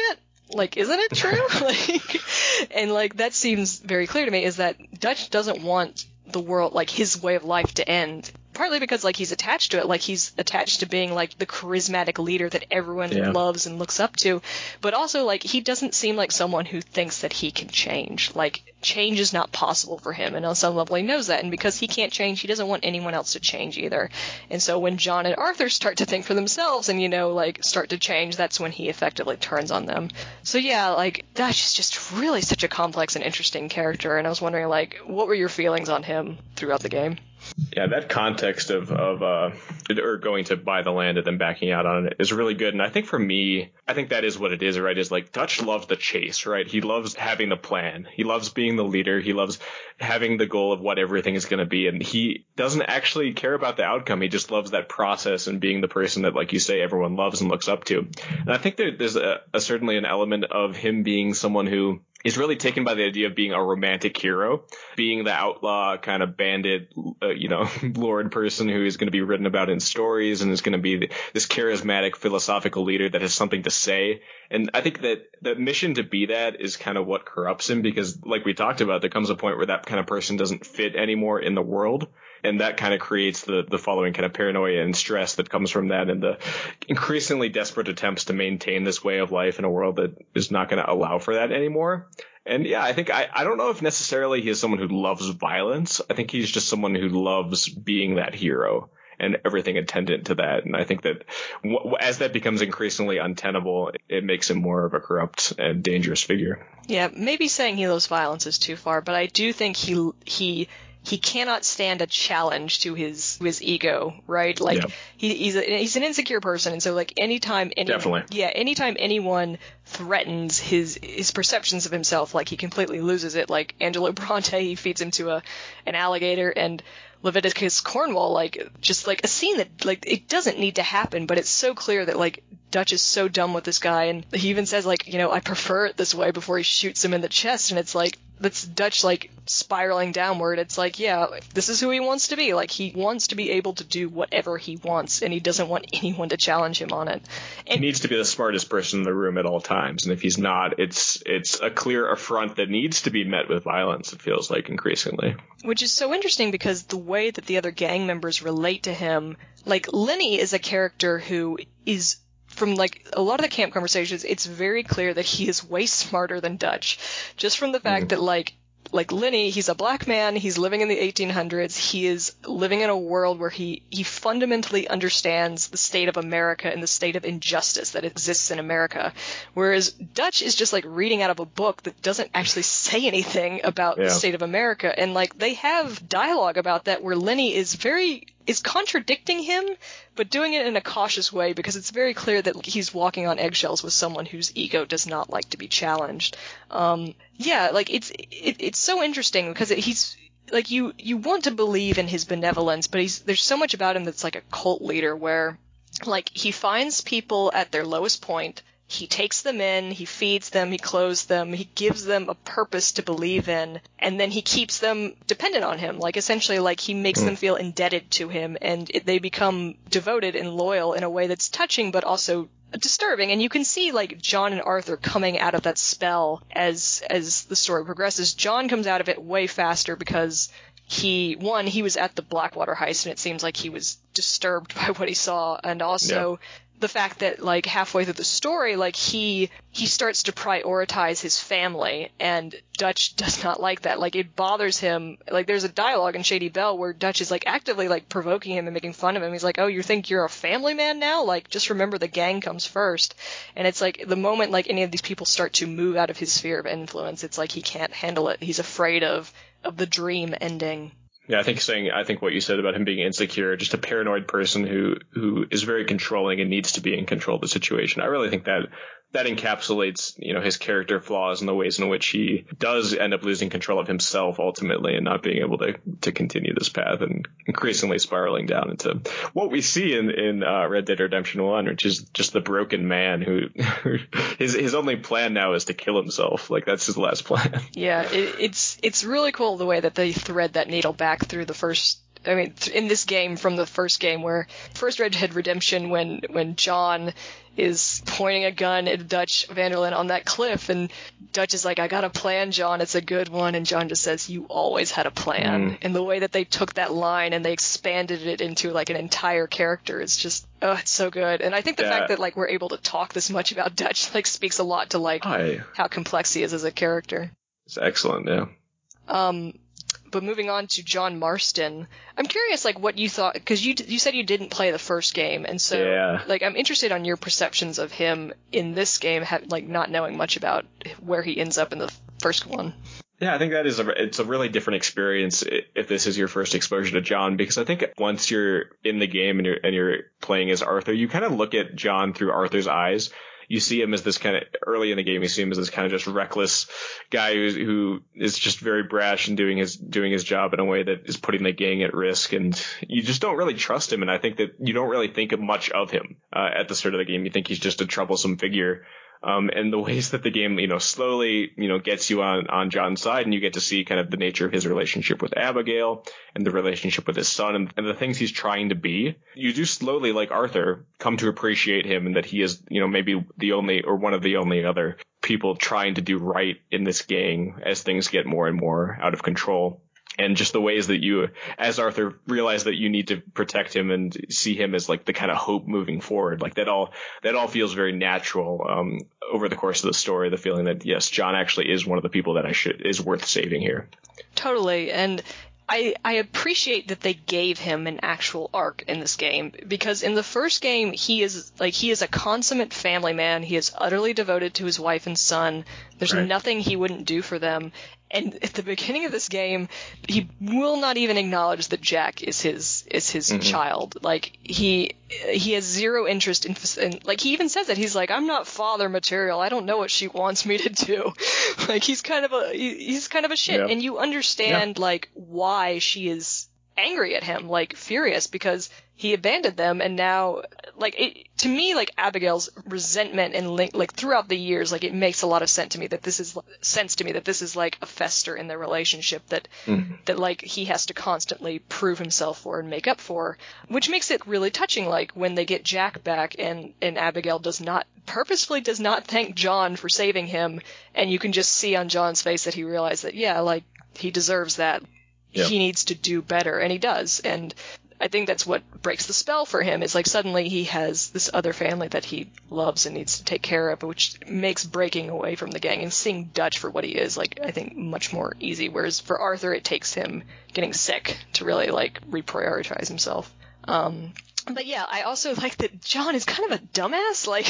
like, isn't it true? like, and like that seems very clear to me is that Dutch doesn't want the world, like his way of life, to end. Partly because like he's attached to it, like he's attached to being like the charismatic leader that everyone Yeah. loves and looks up to, but also like he doesn't seem like someone who thinks that he can change. Like change is not possible for him, and on some level he knows that, and because he can't change, he doesn't want anyone else to change either. And so when John and Arthur start to think for themselves and, you know, like start to change, that's when he effectively turns on them. So yeah, like Dutch is just really such a complex and interesting character, and I was wondering like what were your feelings on him throughout the game? Yeah, that context of of uh, or going to buy the land and then backing out on it is really good. And I think for me, I think that is what it is, right? Is like Dutch loves the chase, right? He loves having the plan. He loves being the leader. He loves having the goal of what everything is going to be. And he doesn't actually care about the outcome. He just loves that process and being the person that, like you say, everyone loves and looks up to. And I think there, there's a, a certainly an element of him being someone who is really taken by the idea of being a romantic hero, being the outlaw kind of bandit, uh, you know, lord person who is going to be written about in stories and is going to be the, this charismatic philosophical leader that has something to say. And I think that the mission to be that is kind of what corrupts him, because like we talked about, there comes a point where that kind of person doesn't fit anymore in the world. And that kind of creates the, the following kind of paranoia and stress that comes from that, and the increasingly desperate attempts to maintain this way of life in a world that is not going to allow for that anymore. And yeah, I think I, I don't know if necessarily he is someone who loves violence. I think he's just someone who loves being that hero and everything attendant to that. And I think that w- as that becomes increasingly untenable, it makes him more of a corrupt and dangerous figure. Yeah, maybe saying he loves violence is too far, but I do think he he he cannot stand a challenge to his his ego, right? Like Yeah. he, he's a, he's an insecure person, and so like anytime any Definitely. yeah anytime anyone threatens his his perceptions of himself, like he completely loses it. Like Angelo Bronte, he feeds him to a an alligator, and Leviticus Cornwall, like just like a scene that like it doesn't need to happen, but it's so clear that like Dutch is so dumb with this guy, and he even says like, you know, I prefer it this way before he shoots him in the chest, and it's like that's Dutch like spiraling downward. It's like, yeah, this is who he wants to be. Like he wants to be able to do whatever he wants, and he doesn't want anyone to challenge him on it. And he needs to be the smartest person in the room at all times, and if he's not, it's it's a clear affront that needs to be met with violence, it feels like, increasingly. Which is so interesting because the way that the other gang members relate to him, like Lenny is a character who is, from like a lot of the camp conversations, it's very clear that he is way smarter than Dutch, just from the fact mm. that like like Lenny, he's a black man, he's living in the eighteen hundreds, he is living in a world where he, he fundamentally understands the state of America and the state of injustice that exists in America, whereas Dutch is just like reading out of a book that doesn't actually say anything about yeah. the state of America, and like they have dialogue about that where Lenny is very is contradicting him, but doing it in a cautious way, because it's very clear that he's walking on eggshells with someone whose ego does not like to be challenged. Um, yeah, like it's it, it's so interesting because he's like you you want to believe in his benevolence, but he's there's so much about him that's like a cult leader where like he finds people at their lowest point. He takes them in, he feeds them, he clothes them, he gives them a purpose to believe in, and then he keeps them dependent on him. Like, essentially, like, he makes mm. them feel indebted to him, and it, they become devoted and loyal in a way that's touching but also disturbing. And you can see, like, John and Arthur coming out of that spell as as the story progresses. John comes out of it way faster because he, one, he was at the Blackwater heist, and it seems like he was disturbed by what he saw, and also... Yeah. The fact that, like, halfway through the story, like, he he starts to prioritize his family, and Dutch does not like that. Like, it bothers him. Like, there's a dialogue in Shady Belle where Dutch is, like, actively, like, provoking him and making fun of him. He's like, oh, you think you're a family man now? Like, just remember the gang comes first. And it's like, the moment, like, any of these people start to move out of his sphere of influence, it's like he can't handle it. He's afraid of, of the dream ending. Yeah, I think saying I think what you said about him being insecure, just a paranoid person who who is very controlling and needs to be in control of the situation. I really think that that encapsulates, you know, his character flaws and the ways in which he does end up losing control of himself ultimately and not being able to to continue this path and increasingly spiraling down into what we see in in uh, Red Dead Redemption one, which is just the broken man who his his only plan now is to kill himself. Like, that's his last plan. Yeah, it, it's it's really cool the way that they thread that needle back through the first I mean, in this game from the first game, where first Red Dead Redemption, when when John is pointing a gun at Dutch van der Linde on that cliff, and Dutch is like, I got a plan, John, it's a good one, and John just says, you always had a plan. Mm. And the way that they took that line and they expanded it into like an entire character is just, oh, it's so good. And I think the yeah. fact that like we're able to talk this much about Dutch like speaks a lot to like Hi. how complex he is as a character. It's excellent, yeah. Um, but moving on to John Marston, I'm curious, like, what you thought, because you you said you didn't play the first game, and so, yeah. like, I'm interested on your perceptions of him in this game, ha- like, not knowing much about where he ends up in the first one. Yeah, I think that is a it's a really different experience if this is your first exposure to John, because I think once you're in the game and you're and you're playing as Arthur, you kind of look at John through Arthur's eyes. You see him as this kind of early in the game. You see him as this kind of just reckless guy who, who is just very brash and doing his doing his job in a way that is putting the gang at risk. And you just don't really trust him. And I think that you don't really think much of him uh, at the start of the game. You think he's just a troublesome figure. Um, and the ways that the game, you know, slowly, you know, gets you on, on John's side, and you get to see kind of the nature of his relationship with Abigail and the relationship with his son and, and the things he's trying to be. You do slowly, like Arthur, come to appreciate him, and that he is, you know, maybe the only or one of the only other people trying to do right in this gang as things get more and more out of control. And just the ways that you, as Arthur, realize that you need to protect him and see him as like the kind of hope moving forward. Like that all, that all feels very natural um, over the course of the story. The feeling that, yes, John actually is one of the people that I should, is worth saving here. Totally. And I, I appreciate that they gave him an actual arc in this game, because in the first game, he is like, he is a consummate family man. He is utterly devoted to his wife and son. There's right. nothing he wouldn't do for them. And at the beginning of this game, he will not even acknowledge that Jack is his is his mm-hmm. child. Like he he has zero interest in, in like he even says that he's like, I'm not father material. I don't know what she wants me to do. Like he's kind of a he, he's kind of a shit. Yeah. And you understand yeah. like why she is angry at him, like furious, because he abandoned them. And now like it, to me, like Abigail's resentment and link, like throughout the years, like it makes a lot of sense to me that this is sense to me that this is like a fester in their relationship that mm-hmm. that like he has to constantly prove himself for and make up for, which makes it really touching. Like when they get Jack back and and Abigail does not purposefully does not thank John for saving him, and you can just see on John's face that he realized that yeah, like he deserves that. Yep. He needs to do better, and he does. And I think that's what breaks the spell for him, is like suddenly he has this other family that he loves and needs to take care of, which makes breaking away from the gang and seeing Dutch for what he is, like, I think much more easy. Whereas for Arthur, it takes him getting sick to really, like, reprioritize himself. Um, But yeah, I also like that John is kind of a dumbass. Like,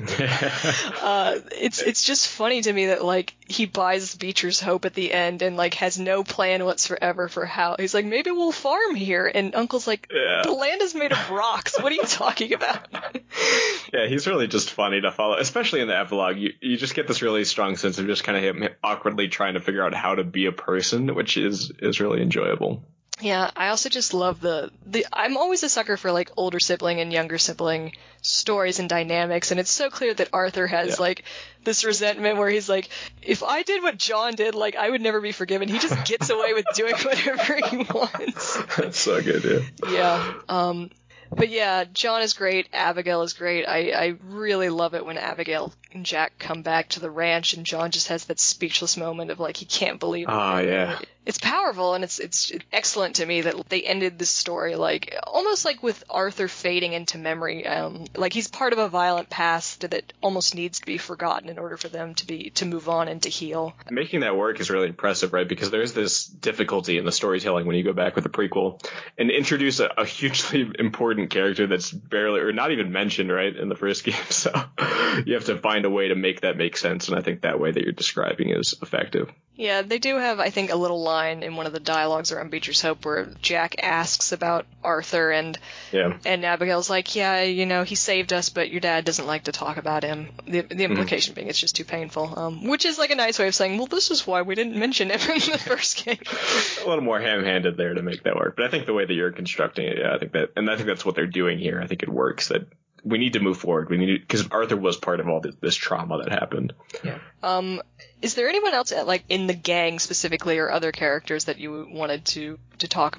uh, it's it's just funny to me that like he buys Beecher's Hope at the end and like has no plan whatsoever for how he's like, maybe we'll farm here, and Uncle's like, yeah. the land is made of rocks. What are you talking about? Yeah, he's really just funny to follow, especially in the epilogue. You you just get this really strong sense of just kind of him awkwardly trying to figure out how to be a person, which is is really enjoyable. Yeah, I also just love the, the I'm always a sucker for like older sibling and younger sibling stories and dynamics, and it's so clear that Arthur has yeah. like this resentment where he's like, if I did what John did, like I would never be forgiven. He just gets away with doing whatever he wants. That's so good, yeah. Yeah. Um But yeah, John is great. Abigail is great. I, I really love it when Abigail and Jack come back to the ranch and John just has that speechless moment of like he can't believe it. Oh, yeah. It's powerful, and it's it's excellent to me that they ended this story like almost like with Arthur fading into memory. Um, like he's part of a violent past that almost needs to be forgotten in order for them to be to move on and to heal. Making that work is really impressive, right? Because there's this difficulty in the storytelling when you go back with the prequel and introduce a, a hugely important character that's barely or not even mentioned, right, in the first game. So you have to find a way to make that make sense, and I think that way that you're describing is effective. Yeah, they do have, I think, a little line in one of the dialogues around Beecher's Hope where Jack asks about Arthur, and yeah. and Abigail's like, yeah, you know, he saved us, but your dad doesn't like to talk about him. The, the implication mm-hmm. being it's just too painful, um, which is like a nice way of saying, well, this is why we didn't mention him in the first game. A little more ham-handed there to make that work, but I think the way that you're constructing it, yeah, I think that, and I think that's what they're doing here. I think it works, that we need to move forward. We need because Arthur was part of all this, this trauma that happened. Yeah. Um, is there anyone else, like in the gang specifically, or other characters that you wanted to to talk about?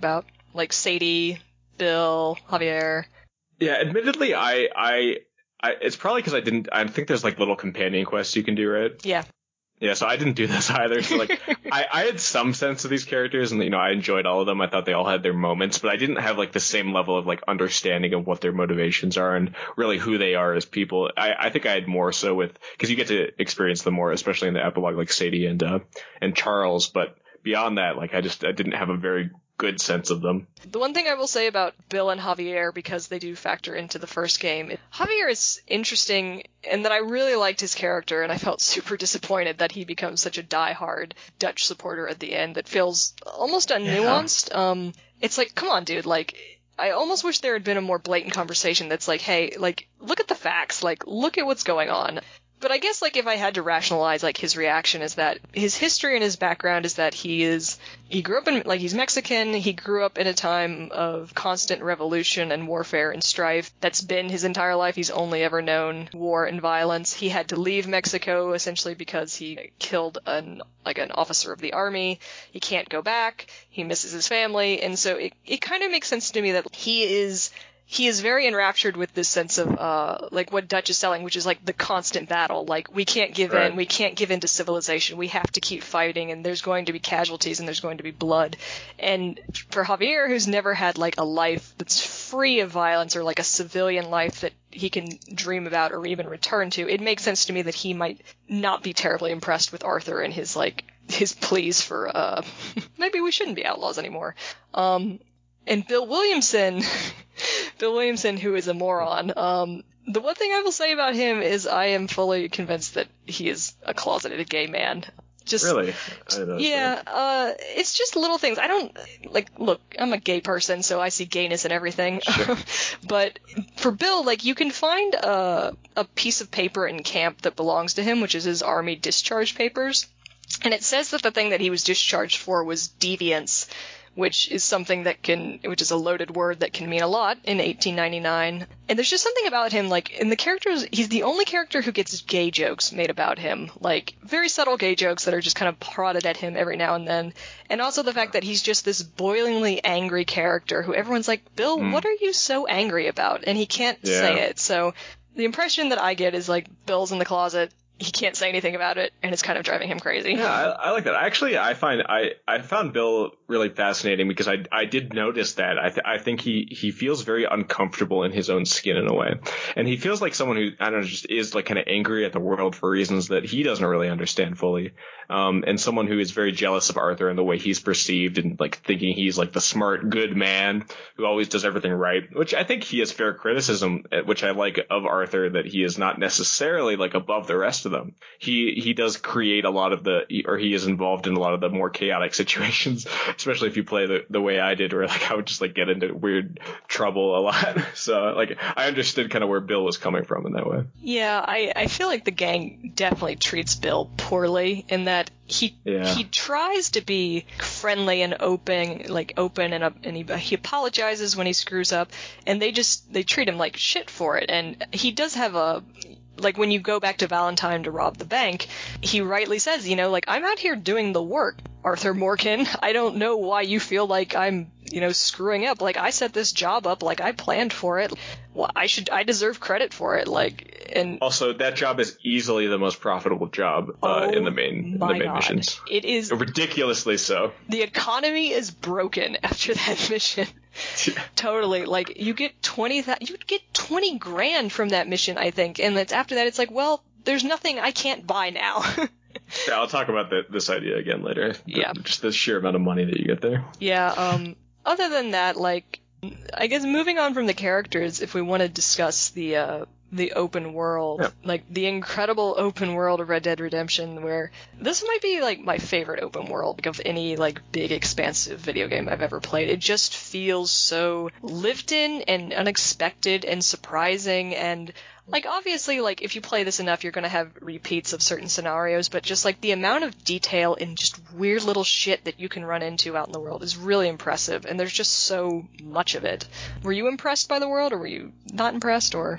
like Sadie, Bill, Javier. Yeah, admittedly, I, I, I it's probably because I didn't. I think there's like little companion quests you can do, right? Yeah. Yeah, so I didn't do this either. So like, I, I had some sense of these characters, and you know, I enjoyed all of them. I thought they all had their moments, but I didn't have like the same level of like understanding of what their motivations are and really who they are as people. I, I think I had more so with because you get to experience them more, especially in the epilogue, like Sadie and uh, and Charles. But beyond that, like I just I didn't have a very good sense of them. The one thing I will say about Bill and Javier, because they do factor into the first game, Javier is interesting in that I really liked his character, and I felt super disappointed that he becomes such a diehard Dutch supporter at the end that feels almost unnuanced. Yeah. Um, it's like, come on, dude, like, I almost wish there had been a more blatant conversation that's like, hey, like, look at the facts, like, look at what's going on. But I guess, like, if I had to rationalize, like, his reaction is that his history and his background is that he is, he grew up in, like, he's Mexican, he grew up in a time of constant revolution and warfare and strife. That's been his entire life. He's only ever known war and violence. He had to leave Mexico, essentially, because he killed an, like, an officer of the army. He can't go back. He misses his family. And so it, it kind of makes sense to me that he is... He is very enraptured with this sense of, uh, like, what Dutch is selling, which is, like, the constant battle. Like, we can't give right. in. We can't give in to civilization. We have to keep fighting, and there's going to be casualties, and there's going to be blood. And for Javier, who's never had, like, a life that's free of violence or, like, a civilian life that he can dream about or even return to, it makes sense to me that he might not be terribly impressed with Arthur and his, like, his pleas for, uh, maybe we shouldn't be outlaws anymore. Um... And Bill Williamson, Bill Williamson, who is a moron, um, the one thing I will say about him is I am fully convinced that he is a closeted gay man. Just, really? I don't know. Yeah, uh, it's just little things. I don't, like, look, I'm a gay person, so I see gayness in everything. Sure. But for Bill, like, you can find a, a piece of paper in camp that belongs to him, which is his army discharge papers. And it says that the thing that he was discharged for was deviance, which is something that can, which is a loaded word that can mean a lot in eighteen ninety-nine. And there's just something about him, like, in the characters, he's the only character who gets gay jokes made about him. Like, very subtle gay jokes that are just kind of prodded at him every now and then. And also the fact that he's just this boilingly angry character who everyone's like, Bill, mm. what are you so angry about? And he can't yeah. say it. So the impression that I get is, like, Bill's in the closet, he can't say anything about it, and it's kind of driving him crazy. Yeah, I, I like that. Actually, I find I, I found Bill really fascinating because I I did notice that. I th- I think he, he feels very uncomfortable in his own skin in a way, and he feels like someone who I don't know just is like kind of angry at the world for reasons that he doesn't really understand fully. Um, and someone who is very jealous of Arthur and the way he's perceived and like thinking he's like the smart, good man who always does everything right, which I think he has fair criticism, which I like of Arthur, that he is not necessarily like above the rest of them. He he does create a lot of the, or he is involved in a lot of the more chaotic situations, especially if you play the, the way I did, where like I would just like get into weird trouble a lot. So like I understood kind of where Bill was coming from in that way. Yeah, I, I feel like the gang definitely treats Bill poorly in that he yeah. he tries to be friendly and open, like open and and he he apologizes when he screws up, and they just they treat him like shit for it. And he does have a, like, when you go back to Valentine to rob the bank, he rightly says, you know, like, I'm out here doing the work, Arthur Morgan. I don't know why you feel like I'm, you know, screwing up. Like, I set this job up, like, I planned for it. Well, I should, I deserve credit for it. Like, and also, that job is easily the most profitable job uh, oh in the main, in the main God. missions. It is ridiculously so. The economy is broken after that mission. Yeah. Totally. Like, you get twenty, you get twenty grand from that mission, I think. And it's after that, it's like, well, there's nothing I can't buy now. Yeah, I'll talk about the, this idea again later. Yeah. The, just the sheer amount of money that you get there. Yeah. Um. Other than that, like, I guess moving on from the characters, if we want to discuss the, uh, the open world, yeah. like the incredible open world of Red Dead Redemption, where this might be like my favorite open world of any like big expansive video game I've ever played. It just feels so lived in and unexpected and surprising, and like obviously like if you play this enough you're going to have repeats of certain scenarios, but just like the amount of detail and just weird little shit that you can run into out in the world is really impressive, and there's just so much of it. Were you impressed by the world, or were you not impressed, or?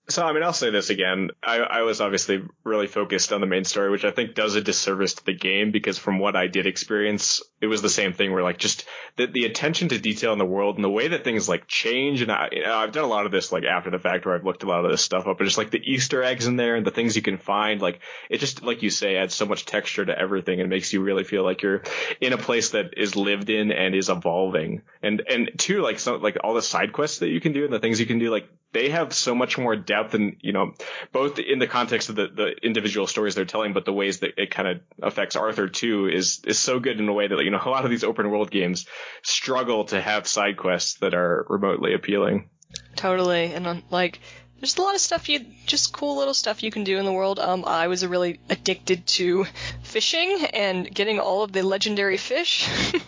So, I mean, I'll say this again. I, I was obviously really focused on the main story, which I think does a disservice to the game, because from what I did experience, it was the same thing where, like, just the, the attention to detail in the world and the way that things, like, change. And I, you know, I've done a lot of this, like, after the fact, where I've looked a lot of this stuff up, but just, like, the Easter eggs in there and the things you can find, like, it just, like you say, adds so much texture to everything and makes you really feel like you're in a place that is lived in and is evolving. And, and two, like, so, like, all the side quests that you can do and the things you can do, like, they have so much more depth, and, you know, both in the context of the, the individual stories they're telling, but the ways that it kind of affects Arthur too is, is so good in a way that, you know, a lot of these open world games struggle to have side quests that are remotely appealing. Totally. And um, like, there's a lot of stuff you, just cool little stuff you can do in the world. Um, I was really addicted to fishing and getting all of the legendary fish.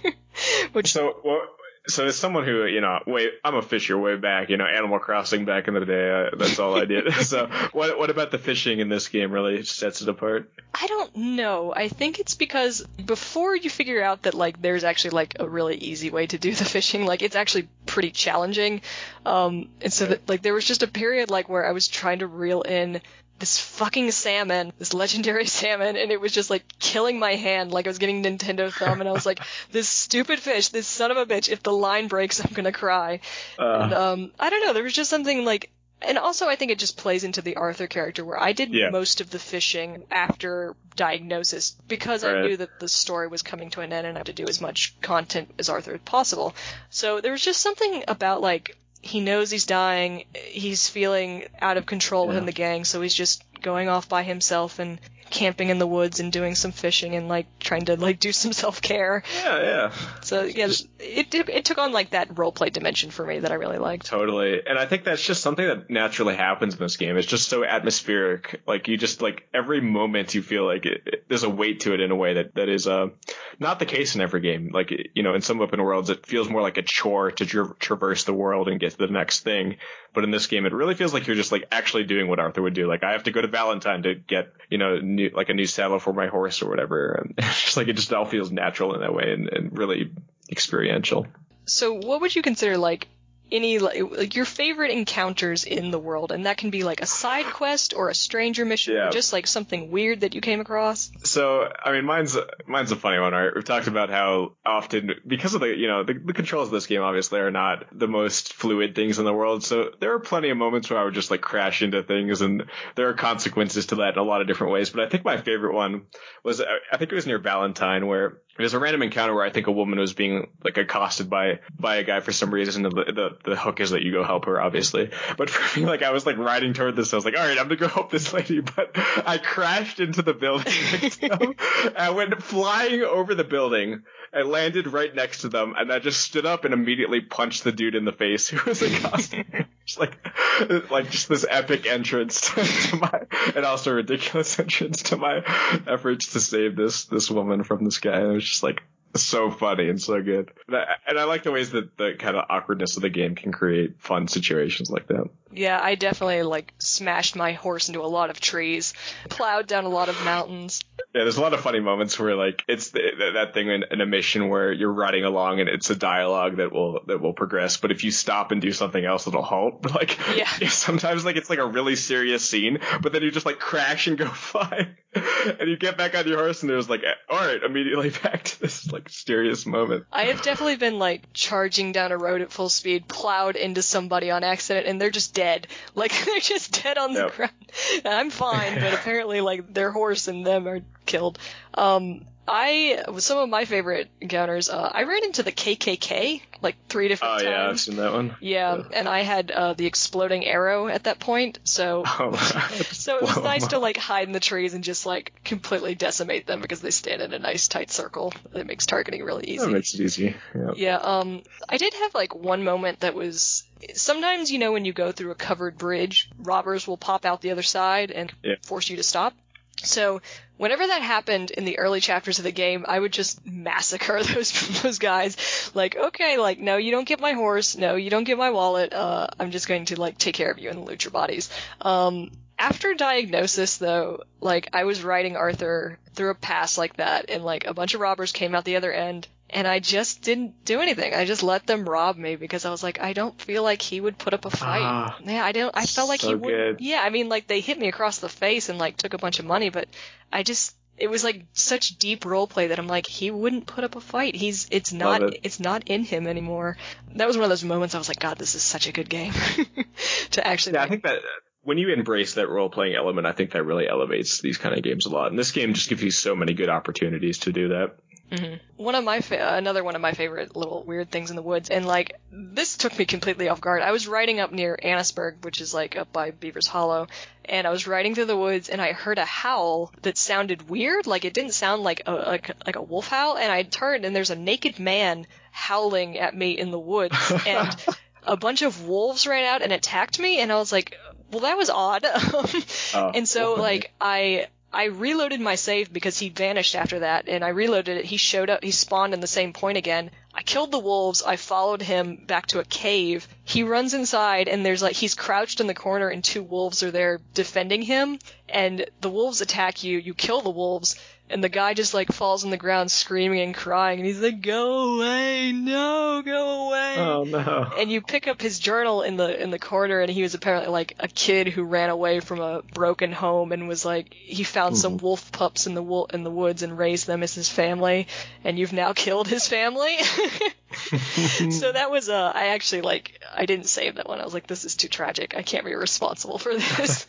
Which so, well, So as someone who, you know, way I'm a fisher way back, you know, Animal Crossing back in the day, uh, that's all I did. So what what about the fishing in this game really sets it apart? I don't know. I think it's because before you figure out that, like, there's actually, like, a really easy way to do the fishing, like, it's actually pretty challenging. Um, and so, that, like, there was just a period, like, where I was trying to reel in this fucking salmon, this legendary salmon, and it was just, like, killing my hand like I was getting Nintendo thumb, and I was like, this stupid fish, this son of a bitch, if the line breaks, I'm gonna cry. Uh, and, um, I don't know, there was just something, like, and also I think it just plays into the Arthur character, where I did yeah. most of the fishing after Diagnosis, because right. I knew that the story was coming to an end and I had to do as much content as Arthur as possible. So there was just something about, like, he knows he's dying, he's feeling out of control yeah. within the gang, so he's just going off by himself and camping in the woods and doing some fishing and, like, trying to, like, do some self-care. Yeah, yeah. So, yeah, it, it, it took on, like, that roleplay dimension for me that I really liked. Totally. And I think that's just something that naturally happens in this game. It's just so atmospheric. Like, you just, like, every moment you feel like it, it, there's a weight to it in a way that, that is uh, not the case in every game. Like, you know, in some open worlds, it feels more like a chore to tra- traverse the world and get to the next thing. But in this game, it really feels like you're just, like, actually doing what Arthur would do. Like, I have to go to Valentine to get, you know, new, like a new saddle for my horse or whatever. And it's just like, it just all feels natural in that way and, and really experiential. So what would you consider, like, any, like, your favorite encounters in the world? And that can be, like, a side quest or a stranger mission yeah. or just, like, something weird that you came across. So, I mean, mine's mine's a funny one, right? We've talked about how often, because of the, you know, the, the controls of this game obviously are not the most fluid things in the world. So there are plenty of moments where I would just, like, crash into things, and there are consequences to that in a lot of different ways. But I think my favorite one was, I think it was near Valentine, where there's a random encounter where I think a woman was being, like, accosted by by a guy for some reason. The, the the hook is that you go help her, obviously. But for me, like, I was, like, riding toward this. I was like, all right, I'm gonna go help this lady. But I crashed into the building next to them. I went flying over the building. I landed right next to them, and I just stood up and immediately punched the dude in the face who was accosting me. Just like, like just this epic entrance to, to my, and also ridiculous entrance to my efforts to save this this woman from this guy. It was just like so funny and so good. And I, and I like the ways that the kind of awkwardness of the game can create fun situations like that. Yeah, I definitely, like, smashed my horse into a lot of trees, plowed down a lot of mountains. Yeah, there's a lot of funny moments where, like, it's the, that thing in, in a mission where you're riding along and it's a dialogue that will that will progress, but if you stop and do something else, it'll halt. But, like, yeah. yeah, sometimes, like, it's like a really serious scene, but then you just, like, crash and go flying, and you get back on your horse, and there's like, all right, immediately back to this, like, serious moment. I have definitely been, like, charging down a road at full speed, plowed into somebody on accident, and they're just dead. Like, they're just dead on the yep. ground. And I'm fine, but apparently, like, their horse and them are killed. Um, I, some of my favorite encounters, uh, I ran into the K K K, like, three different oh, times. Oh, yeah, I've seen that one. Yeah, yeah. and I had, uh, the exploding arrow at that point, so, oh, so it was nice to, like, hide in the trees and just, like, completely decimate them because they stand in a nice tight circle. It makes targeting really easy. That makes it easy, yeah. Yeah, um, I did have, like, one moment that was, sometimes, you know, when you go through a covered bridge, robbers will pop out the other side and yeah. force you to stop. So whenever that happened in the early chapters of the game, I would just massacre those those guys. Like, okay, like, no, you don't get my horse. No, you don't get my wallet. Uh, I'm just going to, like, take care of you and loot your bodies. Um, after Diagnosis, though, like, I was riding Arthur through a pass like that, and, like, a bunch of robbers came out the other end. and I just didn't do anything. I just let them rob me because I was like, I don't feel like he would put up a fight. Ah, yeah, I don't. I felt like so he would. good. Yeah, I mean, like they hit me across the face and like took a bunch of money, but I just. It was like such deep role play that I'm like, he wouldn't put up a fight. He's it's not it. it's not in him anymore. That was one of those moments I was like, God, this is such a good game to actually. Yeah, like, I think that when you embrace that role playing element, I think that really elevates these kind of games a lot. And this game just gives you so many good opportunities to do that. Mm-hmm. One of my fa- another one of my favorite little weird things in the woods, and like this took me completely off guard. I was riding up near Annisburg, which is like up by Beaver's Hollow, and I was riding through the woods, and I heard a howl that sounded weird, like it didn't sound like a like, like a wolf howl, and I turned, and there's a naked man howling at me in the woods, and a bunch of wolves ran out and attacked me, and I was like, well, that was odd, oh, and so like I. I reloaded my save because he vanished after that, and I reloaded it. He showed up. He spawned in the same point again. I killed the wolves. I followed him back to a cave. He runs inside, and there's like he's crouched in the corner, and two wolves are there defending him. And the wolves attack you. You kill the wolves, and the guy just like falls on the ground screaming and crying, and he's like, "Go away, no, go away!" Oh no! And you pick up his journal in the in the corner, and he was apparently like a kid who ran away from a broken home and was like he found mm-hmm. some wolf pups in the wo- in the woods and raised them as his family, and you've now killed his family. So that was uh I actually like I didn't save that one. I was like, this is too tragic. I can't be responsible for this.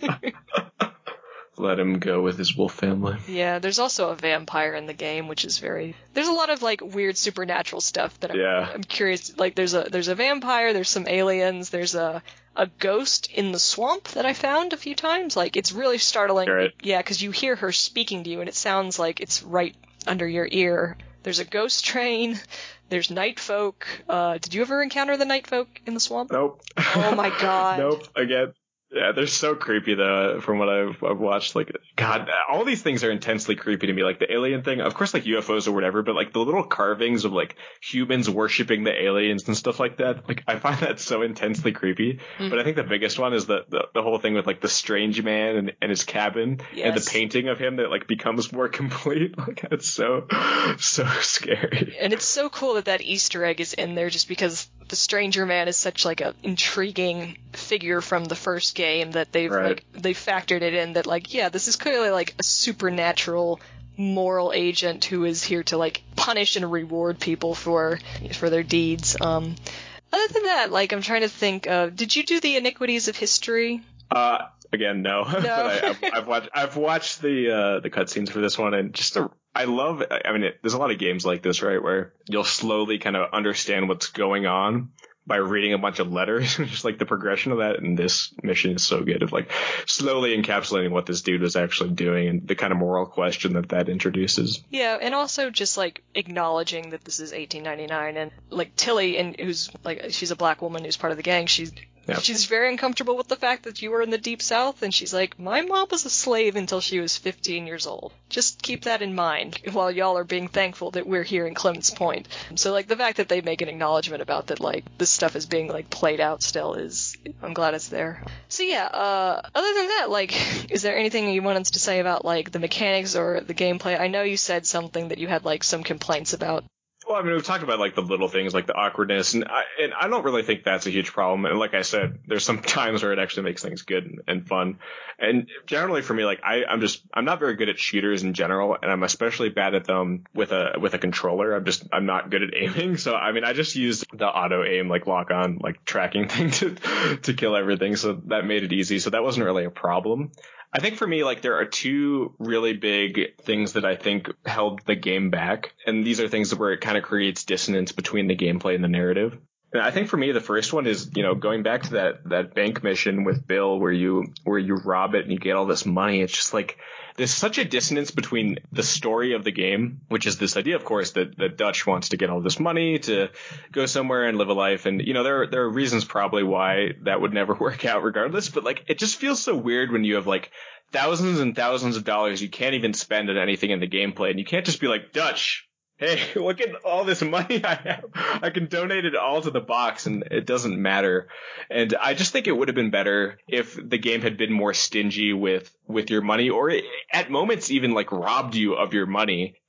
Let him go with his wolf family. Yeah, there's also a vampire in the game, which is very. There's a lot of like weird supernatural stuff that I'm, yeah. I'm curious. Like there's a there's a vampire, there's some aliens, there's a a ghost in the swamp that I found a few times. Like it's really startling. Right. Yeah, because you hear her speaking to you, and it sounds like it's right under your ear. There's a ghost train. There's night folk. Uh, did you ever encounter the night folk in the swamp? Nope. Oh my god. Nope. Again. Yeah, they're so creepy though. From what I've, I've watched, like, God, all these things are intensely creepy to me. Like the alien thing, of course, like U F Os or whatever, but like the little carvings of like humans worshiping the aliens and stuff like that. Like I find that so intensely creepy. Mm-hmm. But I think the biggest one is the, the the whole thing with like the strange man and, and his cabin yes. and the painting of him that like becomes more complete. Like it's so so scary. And it's so cool that that Easter egg is in there, just because the stranger man is such like a intriguing figure from the first game that they've right. like they factored it in that like yeah this is clearly like a supernatural moral agent who is here to like punish and reward people for for their deeds. Um other than that, like I'm trying to think of, did you do the Iniquities of History? Uh again no, no. But I, I've, I've watched I've watched the uh the cutscenes for this one, and just a, I love I mean it, there's a lot of games like this, right, where you'll slowly kind of understand what's going on by reading a bunch of letters. Just like the progression of that in this mission is so good, of like slowly encapsulating what this dude was actually doing and the kind of moral question that that introduces. Yeah, and also just like acknowledging that this is eighteen ninety-nine, and like Tilly, and who's like she's a black woman who's part of the gang. She's Yep. She's very uncomfortable with the fact that you were in the Deep South, and she's like, my mom was a slave until she was fifteen years old. Just keep that in mind while y'all are being thankful that we're here in Clements Point. So, like, the fact that they make an acknowledgement about that, like, this stuff is being, like, played out still is, I'm glad it's there. So, yeah, uh, other than that, like, is there anything you want us to say about, like, the mechanics or the gameplay? I know you said something that you had, like, some complaints about. Well, I mean, we've talked about like the little things, like the awkwardness, and I, and I don't really think that's a huge problem. And like I said, there's some times where it actually makes things good and, and fun. And generally for me, like I, I'm just I'm not very good at shooters in general, and I'm especially bad at them with a with a controller. I'm just I'm not good at aiming. So I mean, I just used the auto aim, like lock on, like tracking thing to to kill everything. So that made it easy. So that wasn't really a problem. I think for me, like, there are two really big things that I think held the game back. And these are things where it kind of creates dissonance between the gameplay and the narrative. And I think for me, the first one is, you know, going back to that, that bank mission with Bill where you, where you rob it and you get all this money. It's just like, there's such a dissonance between the story of the game, which is this idea, of course, that, that Dutch wants to get all this money to go somewhere and live a life. And, you know, there, there are reasons probably why that would never work out regardless. But like, it just feels so weird when you have like thousands and thousands of dollars you can't even spend on anything in the gameplay. And you can't just be like, Dutch, hey, look at all this money I have. I can donate it all to the box and it doesn't matter. And I just think it would have been better if the game had been more stingy with, with your money, or at moments even like robbed you of your money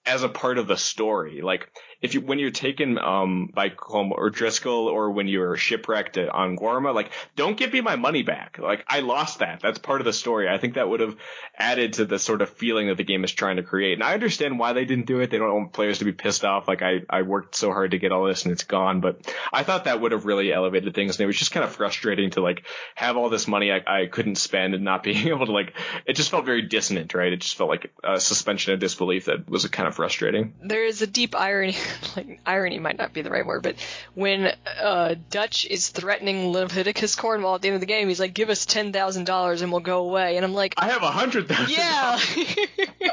as a part of the story. Like if you, when you're taken um by Colm or Driscoll, or when you're shipwrecked on Guarma, like don't give me my money back. Like I lost that. That's part of the story. I think that would have added to the sort of feeling that the game is trying to create. And I understand why they didn't do it. They don't want players to be pissed off. Like I, I worked so hard to get all this and it's gone. But I thought that would have really elevated things. And it was just kind of frustrating to like have all this money I, I couldn't spend and not being able to like, it just felt very dissonant, right? It just felt like a suspension of disbelief that was kind of frustrating. There is a deep irony, like irony might not be the right word, but when uh, Dutch is threatening Leviticus Cornwall at the end of the game, he's like, give us ten thousand dollars and we'll go away. And I'm like, I have one hundred thousand dollars. Yeah.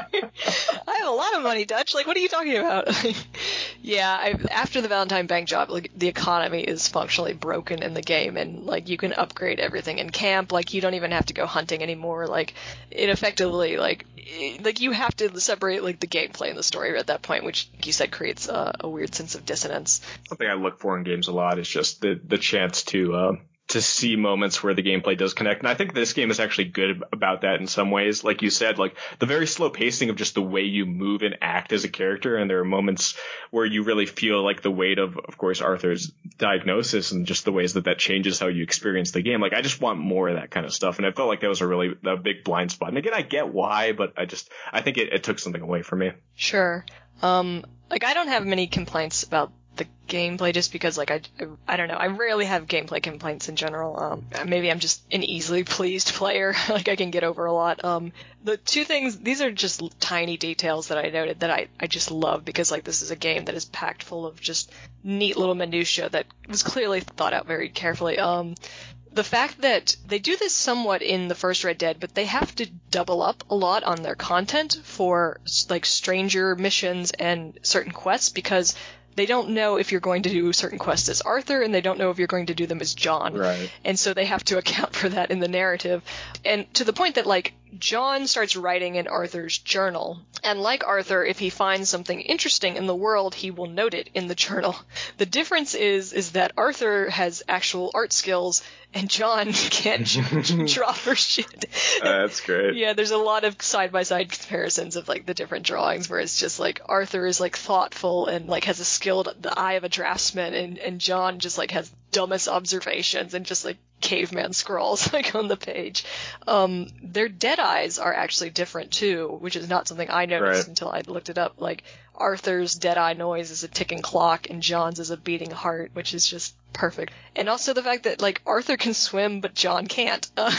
I have a lot of money, Dutch. Like, what are you talking about? Yeah, I, after the Valentine Bank job, like, the economy is functionally broken in the game, and like you can upgrade everything in camp. Like, you don't even have to go hunting anymore. Like, it effectively, like, it, like you have to separate like the gameplay and the story at that point, which like you said creates uh, a weird sense of dissonance. Something I look for in games a lot is just the the chance to. Uh... to see moments where the gameplay does connect. And I think this game is actually good about that in some ways. Like you said, like the very slow pacing of just the way you move and act as a character. And there are moments where you really feel like the weight of, of course, Arthur's diagnosis and just the ways that that changes how you experience the game. Like I just want more of that kind of stuff. And I felt like that was a really a big blind spot. And again, I get why, but I just, I think it, it took something away from me. Sure. Um, like I don't have many complaints about the gameplay just because like I, I, I don't know, I rarely have gameplay complaints in general. Um, maybe I'm just an easily pleased player. Like I can get over a lot. Um, the two things, these are just tiny details that I noted that I, I just love because like this is a game that is packed full of just neat little minutia that was clearly thought out very carefully. Um, The fact that they do this somewhat in the first Red Dead, but they have to double up a lot on their content for like stranger missions and certain quests because they don't know if you're going to do certain quests as Arthur, and they don't know if you're going to do them as John. Right. And so they have to account for that in the narrative. And to the point that, like, John starts writing in Arthur's journal. And like Arthur, if he finds something interesting in the world, he will note it in the journal. The difference is, is that Arthur has actual art skills, and John can't draw for shit. Uh, that's great. Yeah, there's a lot of side-by-side comparisons of, like, the different drawings, where it's just, like, Arthur is, like, thoughtful and, like, has a skilled, the eye of a draftsman, and, and John just, like, has dumbest observations and just, like, caveman scrawls, like, on the page. Um, their dead eyes are actually different, too, which is not something I noticed right. until I looked it up. Like, Arthur's dead eye noise is a ticking clock, and John's is a beating heart, which is just perfect. And also the fact that, like, Arthur can swim, but John can't. Uh,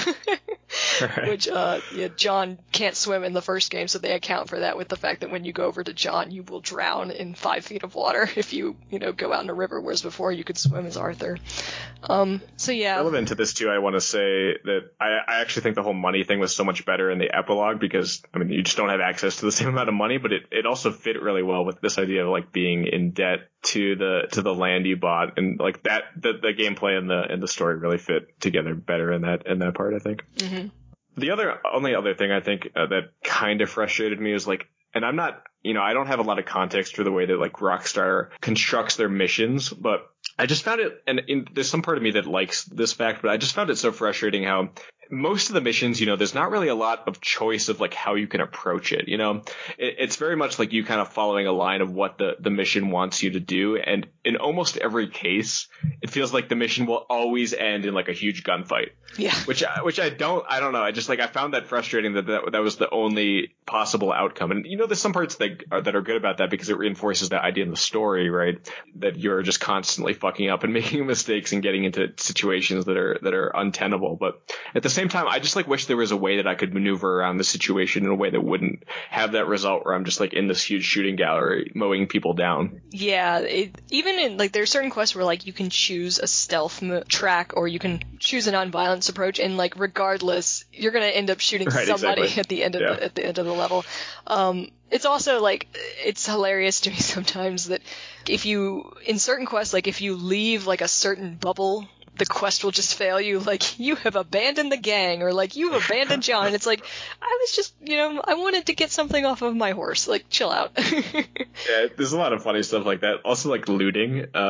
right. Which, uh, yeah, John can't swim in the first game, so they account for that with the fact that when you go over to John, you will drown in five feet of water if you, you know, go out in a river, whereas before you could swim as Arthur. Um, so yeah. Relevant to this, too, I want to say that I, I actually think the whole money thing was so much better in the epilogue because, I mean, you just don't have access to the same amount of money, but it, it also fit really well with this idea of, like, being in debt to the to the land you bought, and like that the, the gameplay and the and the story really fit together better in that in that part, I think. Mm-hmm. The other only other thing I think uh, that kind of frustrated me is like, and I'm not, you know, I don't have a lot of context for the way that like Rockstar constructs their missions, but I just found it, and in, there's some part of me that likes this fact, but I just found it so frustrating how most of the missions, you know, there's not really a lot of choice of like how you can approach it. You know, it, it's very much like you kind of following a line of what the, the mission wants you to do. And in almost every case, it feels like the mission will always end in like a huge gunfight. Yeah. Which, I, which I don't, I don't know. I just like, I found that frustrating that that, that was the only possible outcome. And, you know, there's some parts that are, that are good about that because it reinforces that idea in the story, right? That you're just constantly fucking up and making mistakes and getting into situations that are, that are untenable. But at the same time, I just like wish there was a way that I could maneuver around the situation in a way that wouldn't have that result where I'm just like in this huge shooting gallery mowing people down. Yeah, it, even in like there are certain quests where like you can choose a stealth mo- track or you can choose a non-violence approach, and like regardless, you're gonna end up shooting right, somebody exactly. at the end of yeah. the, at the end of the level. Um, it's also like it's hilarious to me sometimes that if you in certain quests, like if you leave like a certain bubble, the quest will just fail you, like, you have abandoned the gang, or, like, you've abandoned John, and it's like, I was just, you know, I wanted to get something off of my horse, like, chill out. Yeah, there's a lot of funny stuff like that. Also, like, looting. Uh,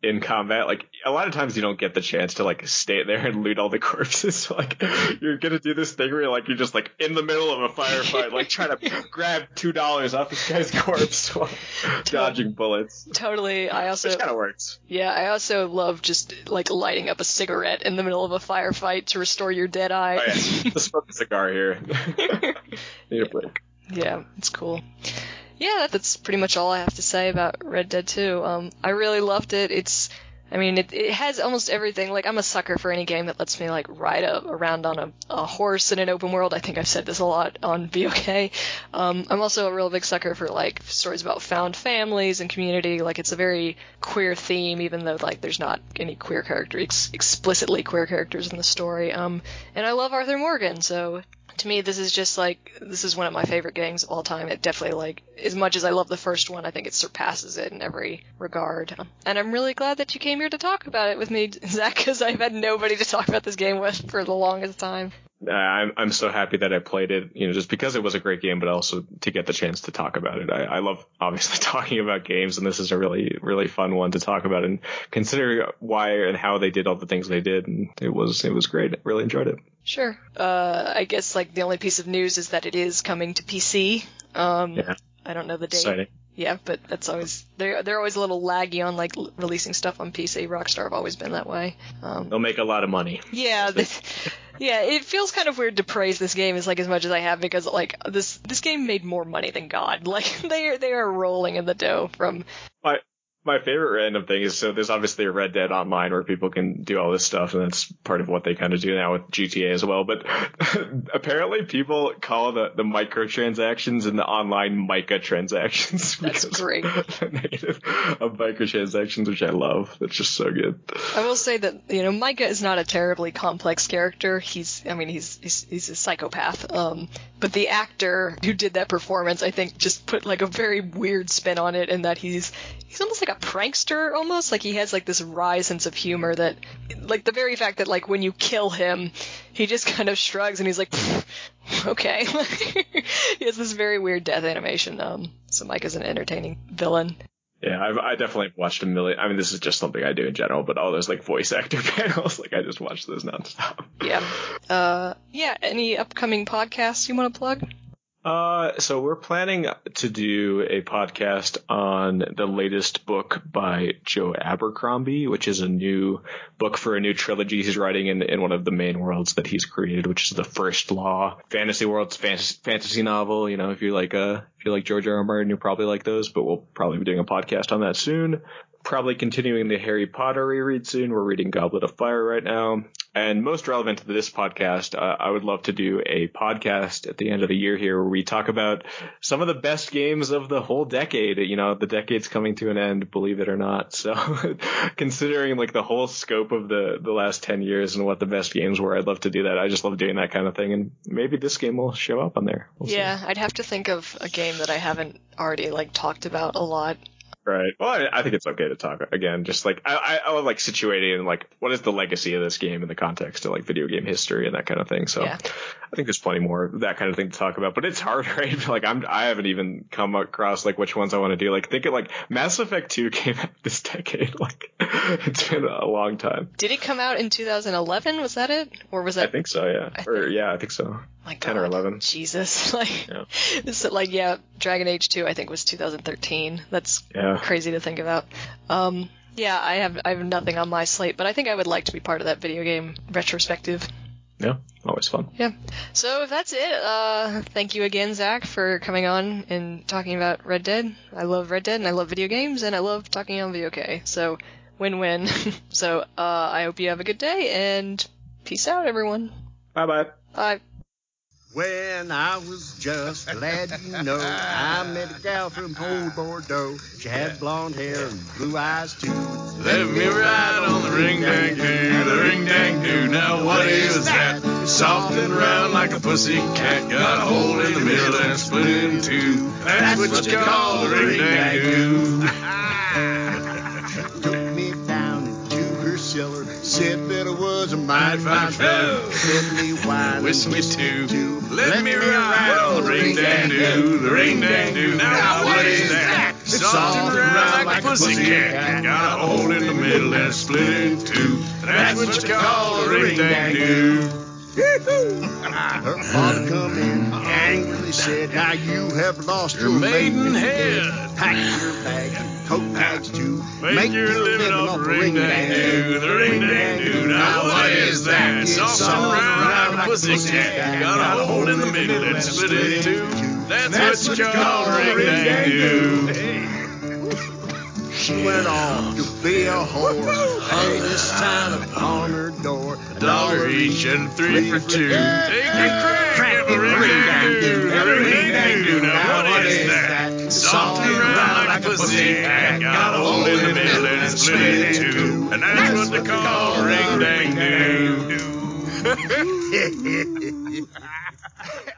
in combat, like a lot of times you don't get the chance to like stay there and loot all the corpses. So, like you're gonna do this thing where you're like you're just like in the middle of a firefight, like trying to grab two dollars off this guy's corpse while dodging bullets. Totally. I also Which kind of works. Yeah, I also love just like lighting up a cigarette in the middle of a firefight to restore your dead eye. Oh yeah, let's smoke a cigar here. Need a break. Yeah, it's cool. Yeah, that's pretty much all I have to say about Red Dead two. Um, I really loved it. It's, I mean, it, it has almost everything. Like, I'm a sucker for any game that lets me, like, ride a, around on a, a horse in an open world. I think I've said this a lot on V O K. Um, I'm also a real big sucker for, like, stories about found families and community. Like, it's a very queer theme, even though, like, there's not any queer character, ex- explicitly queer characters in the story. Um, and I love Arthur Morgan, so... To me, this is just, like, this is one of my favorite games of all time. It definitely, like, as much as I love the first one, I think it surpasses it in every regard. And I'm really glad that you came here to talk about it with me, Zach, because I've had nobody to talk about this game with for the longest time. Uh, I'm I'm so happy that I played it, you know, just because it was a great game, but also to get the chance to talk about it. I, I love obviously talking about games, and this is a really really fun one to talk about and consider why and how they did all the things they did, and it was it was great. I really enjoyed it. Sure. Uh, I guess like the only piece of news is that it is coming to P C. Um, yeah. I don't know the date. Exciting. Yeah, but that's always they're they're always a little laggy on like l- releasing stuff on P C. Rockstar have always been that way. Um, They'll make a lot of money. Yeah, this, yeah. It feels kind of weird to praise this game as like as much as I have because like this this game made more money than God. Like they are they are rolling in the dough from. My my favorite random thing is so there's obviously a Red Dead Online where people can do all this stuff, and that's part of what they kind of do now with G T A as well. But apparently people call the, the microtransactions in the online Micah transactions. That's great. The negative of microtransactions, which I love. It's just so good. I will say that, you know, Micah is not a terribly complex character. He's, I mean, he's he's, he's a psychopath. Um, but the actor who did that performance, I think, just put like a very weird spin on it, in that he's he's almost like a prankster, almost like he has like this wry sense of humor that, like the very fact that like when you kill him, he just kind of shrugs and he's like, okay. He has this very weird death animation. Um, so Micah's an entertaining villain. Yeah, I've, I definitely watched a million. I mean, this is just something I do in general, but all those like voice actor panels, like I just watch those nonstop. Yeah. Uh, yeah. Any upcoming podcasts you want to plug? Uh, so we're planning to do a podcast on the latest book by Joe Abercrombie, which is a new book for a new trilogy he's writing in, in one of the main worlds that he's created, which is the First Law fantasy worlds fantasy, fantasy novel. You know, if you like, uh, if you like George R. R. Martin, you'll probably like those, but we'll probably be doing a podcast on that soon. Probably continuing the Harry Potter reread soon. We're reading Goblet of Fire right now. And most relevant to this podcast, uh, I would love to do a podcast at the end of the year here where we talk about some of the best games of the whole decade. You know, the decade's coming to an end, believe it or not. So considering like the whole scope of the, the last ten years and what the best games were, I'd love to do that. I just love doing that kind of thing. And maybe this game will show up on there. We'll yeah, see. I'd have to think of a game that I haven't already like talked about a lot. Right. Well, I, I think it's okay to talk again. Just like I, I, I would like situating and like what is the legacy of this game in the context of like video game history and that kind of thing. So yeah. I think there's plenty more of that kind of thing to talk about. But it's hard, right? Like I'm I haven't even come across like which ones I want to do. Like think of like Mass Effect two came out this decade. Like it's been a long time. Did it come out in two thousand eleven? Was that it, or was that? I think so. Yeah. I or think... yeah, I think so. My ten God. or eleven. Jesus. Like, yeah. This, like, yeah, Dragon Age two, I think, was two thousand thirteen. That's yeah. crazy to think about. Um, yeah, I have I have nothing on my slate, but I think I would like to be part of that video game retrospective. Yeah, always fun. Yeah. So if that's it, uh, thank you again, Zach, for coming on and talking about Red Dead. I love Red Dead, and I love video games, and I love talking on V O K. So, win-win. So, uh, I hope you have a good day, and peace out, everyone. Bye-bye. Bye. When I was just glad you know, I met a gal from old Bordeaux. She had blonde hair and blue eyes too. Let me ride on the ring-dang-doo, the ring-dang-doo. Now what is that? It's soft and round like a pussy cat. Got a hole in the middle and split in two. That's what you call the ring-dang-doo. Took me down into her cellar, said that I was a mighty fine fellow. Said me wine, whiskey too. Let me ride on the ring-dang-doo, the ring-dang-doo. Now what is that? soft and round like a pussycat. Got a hole in the middle and split in two. That's what you call a ring-dang-doo. Her father come in, angrily said, now you have lost your, Your maiden maidenhead. head. Pack your bag and coat bags too. Make your living off the ring-dang-doo. The ring-dang-doo. Now what is that? Soft and round like a pussycat. Got a hole in the middle and split in two. That's what you call a ring-dang-doo. She went off to be a whore, hang this sign upon her door. A dollar each and three for two. Take your crack at the ring-dang-doo. The ring-dang-doo. Now what is that? Soft and round like a pussycat. Got a hole in the middle and it's split in two. And that's what they call a ring-dang-doo.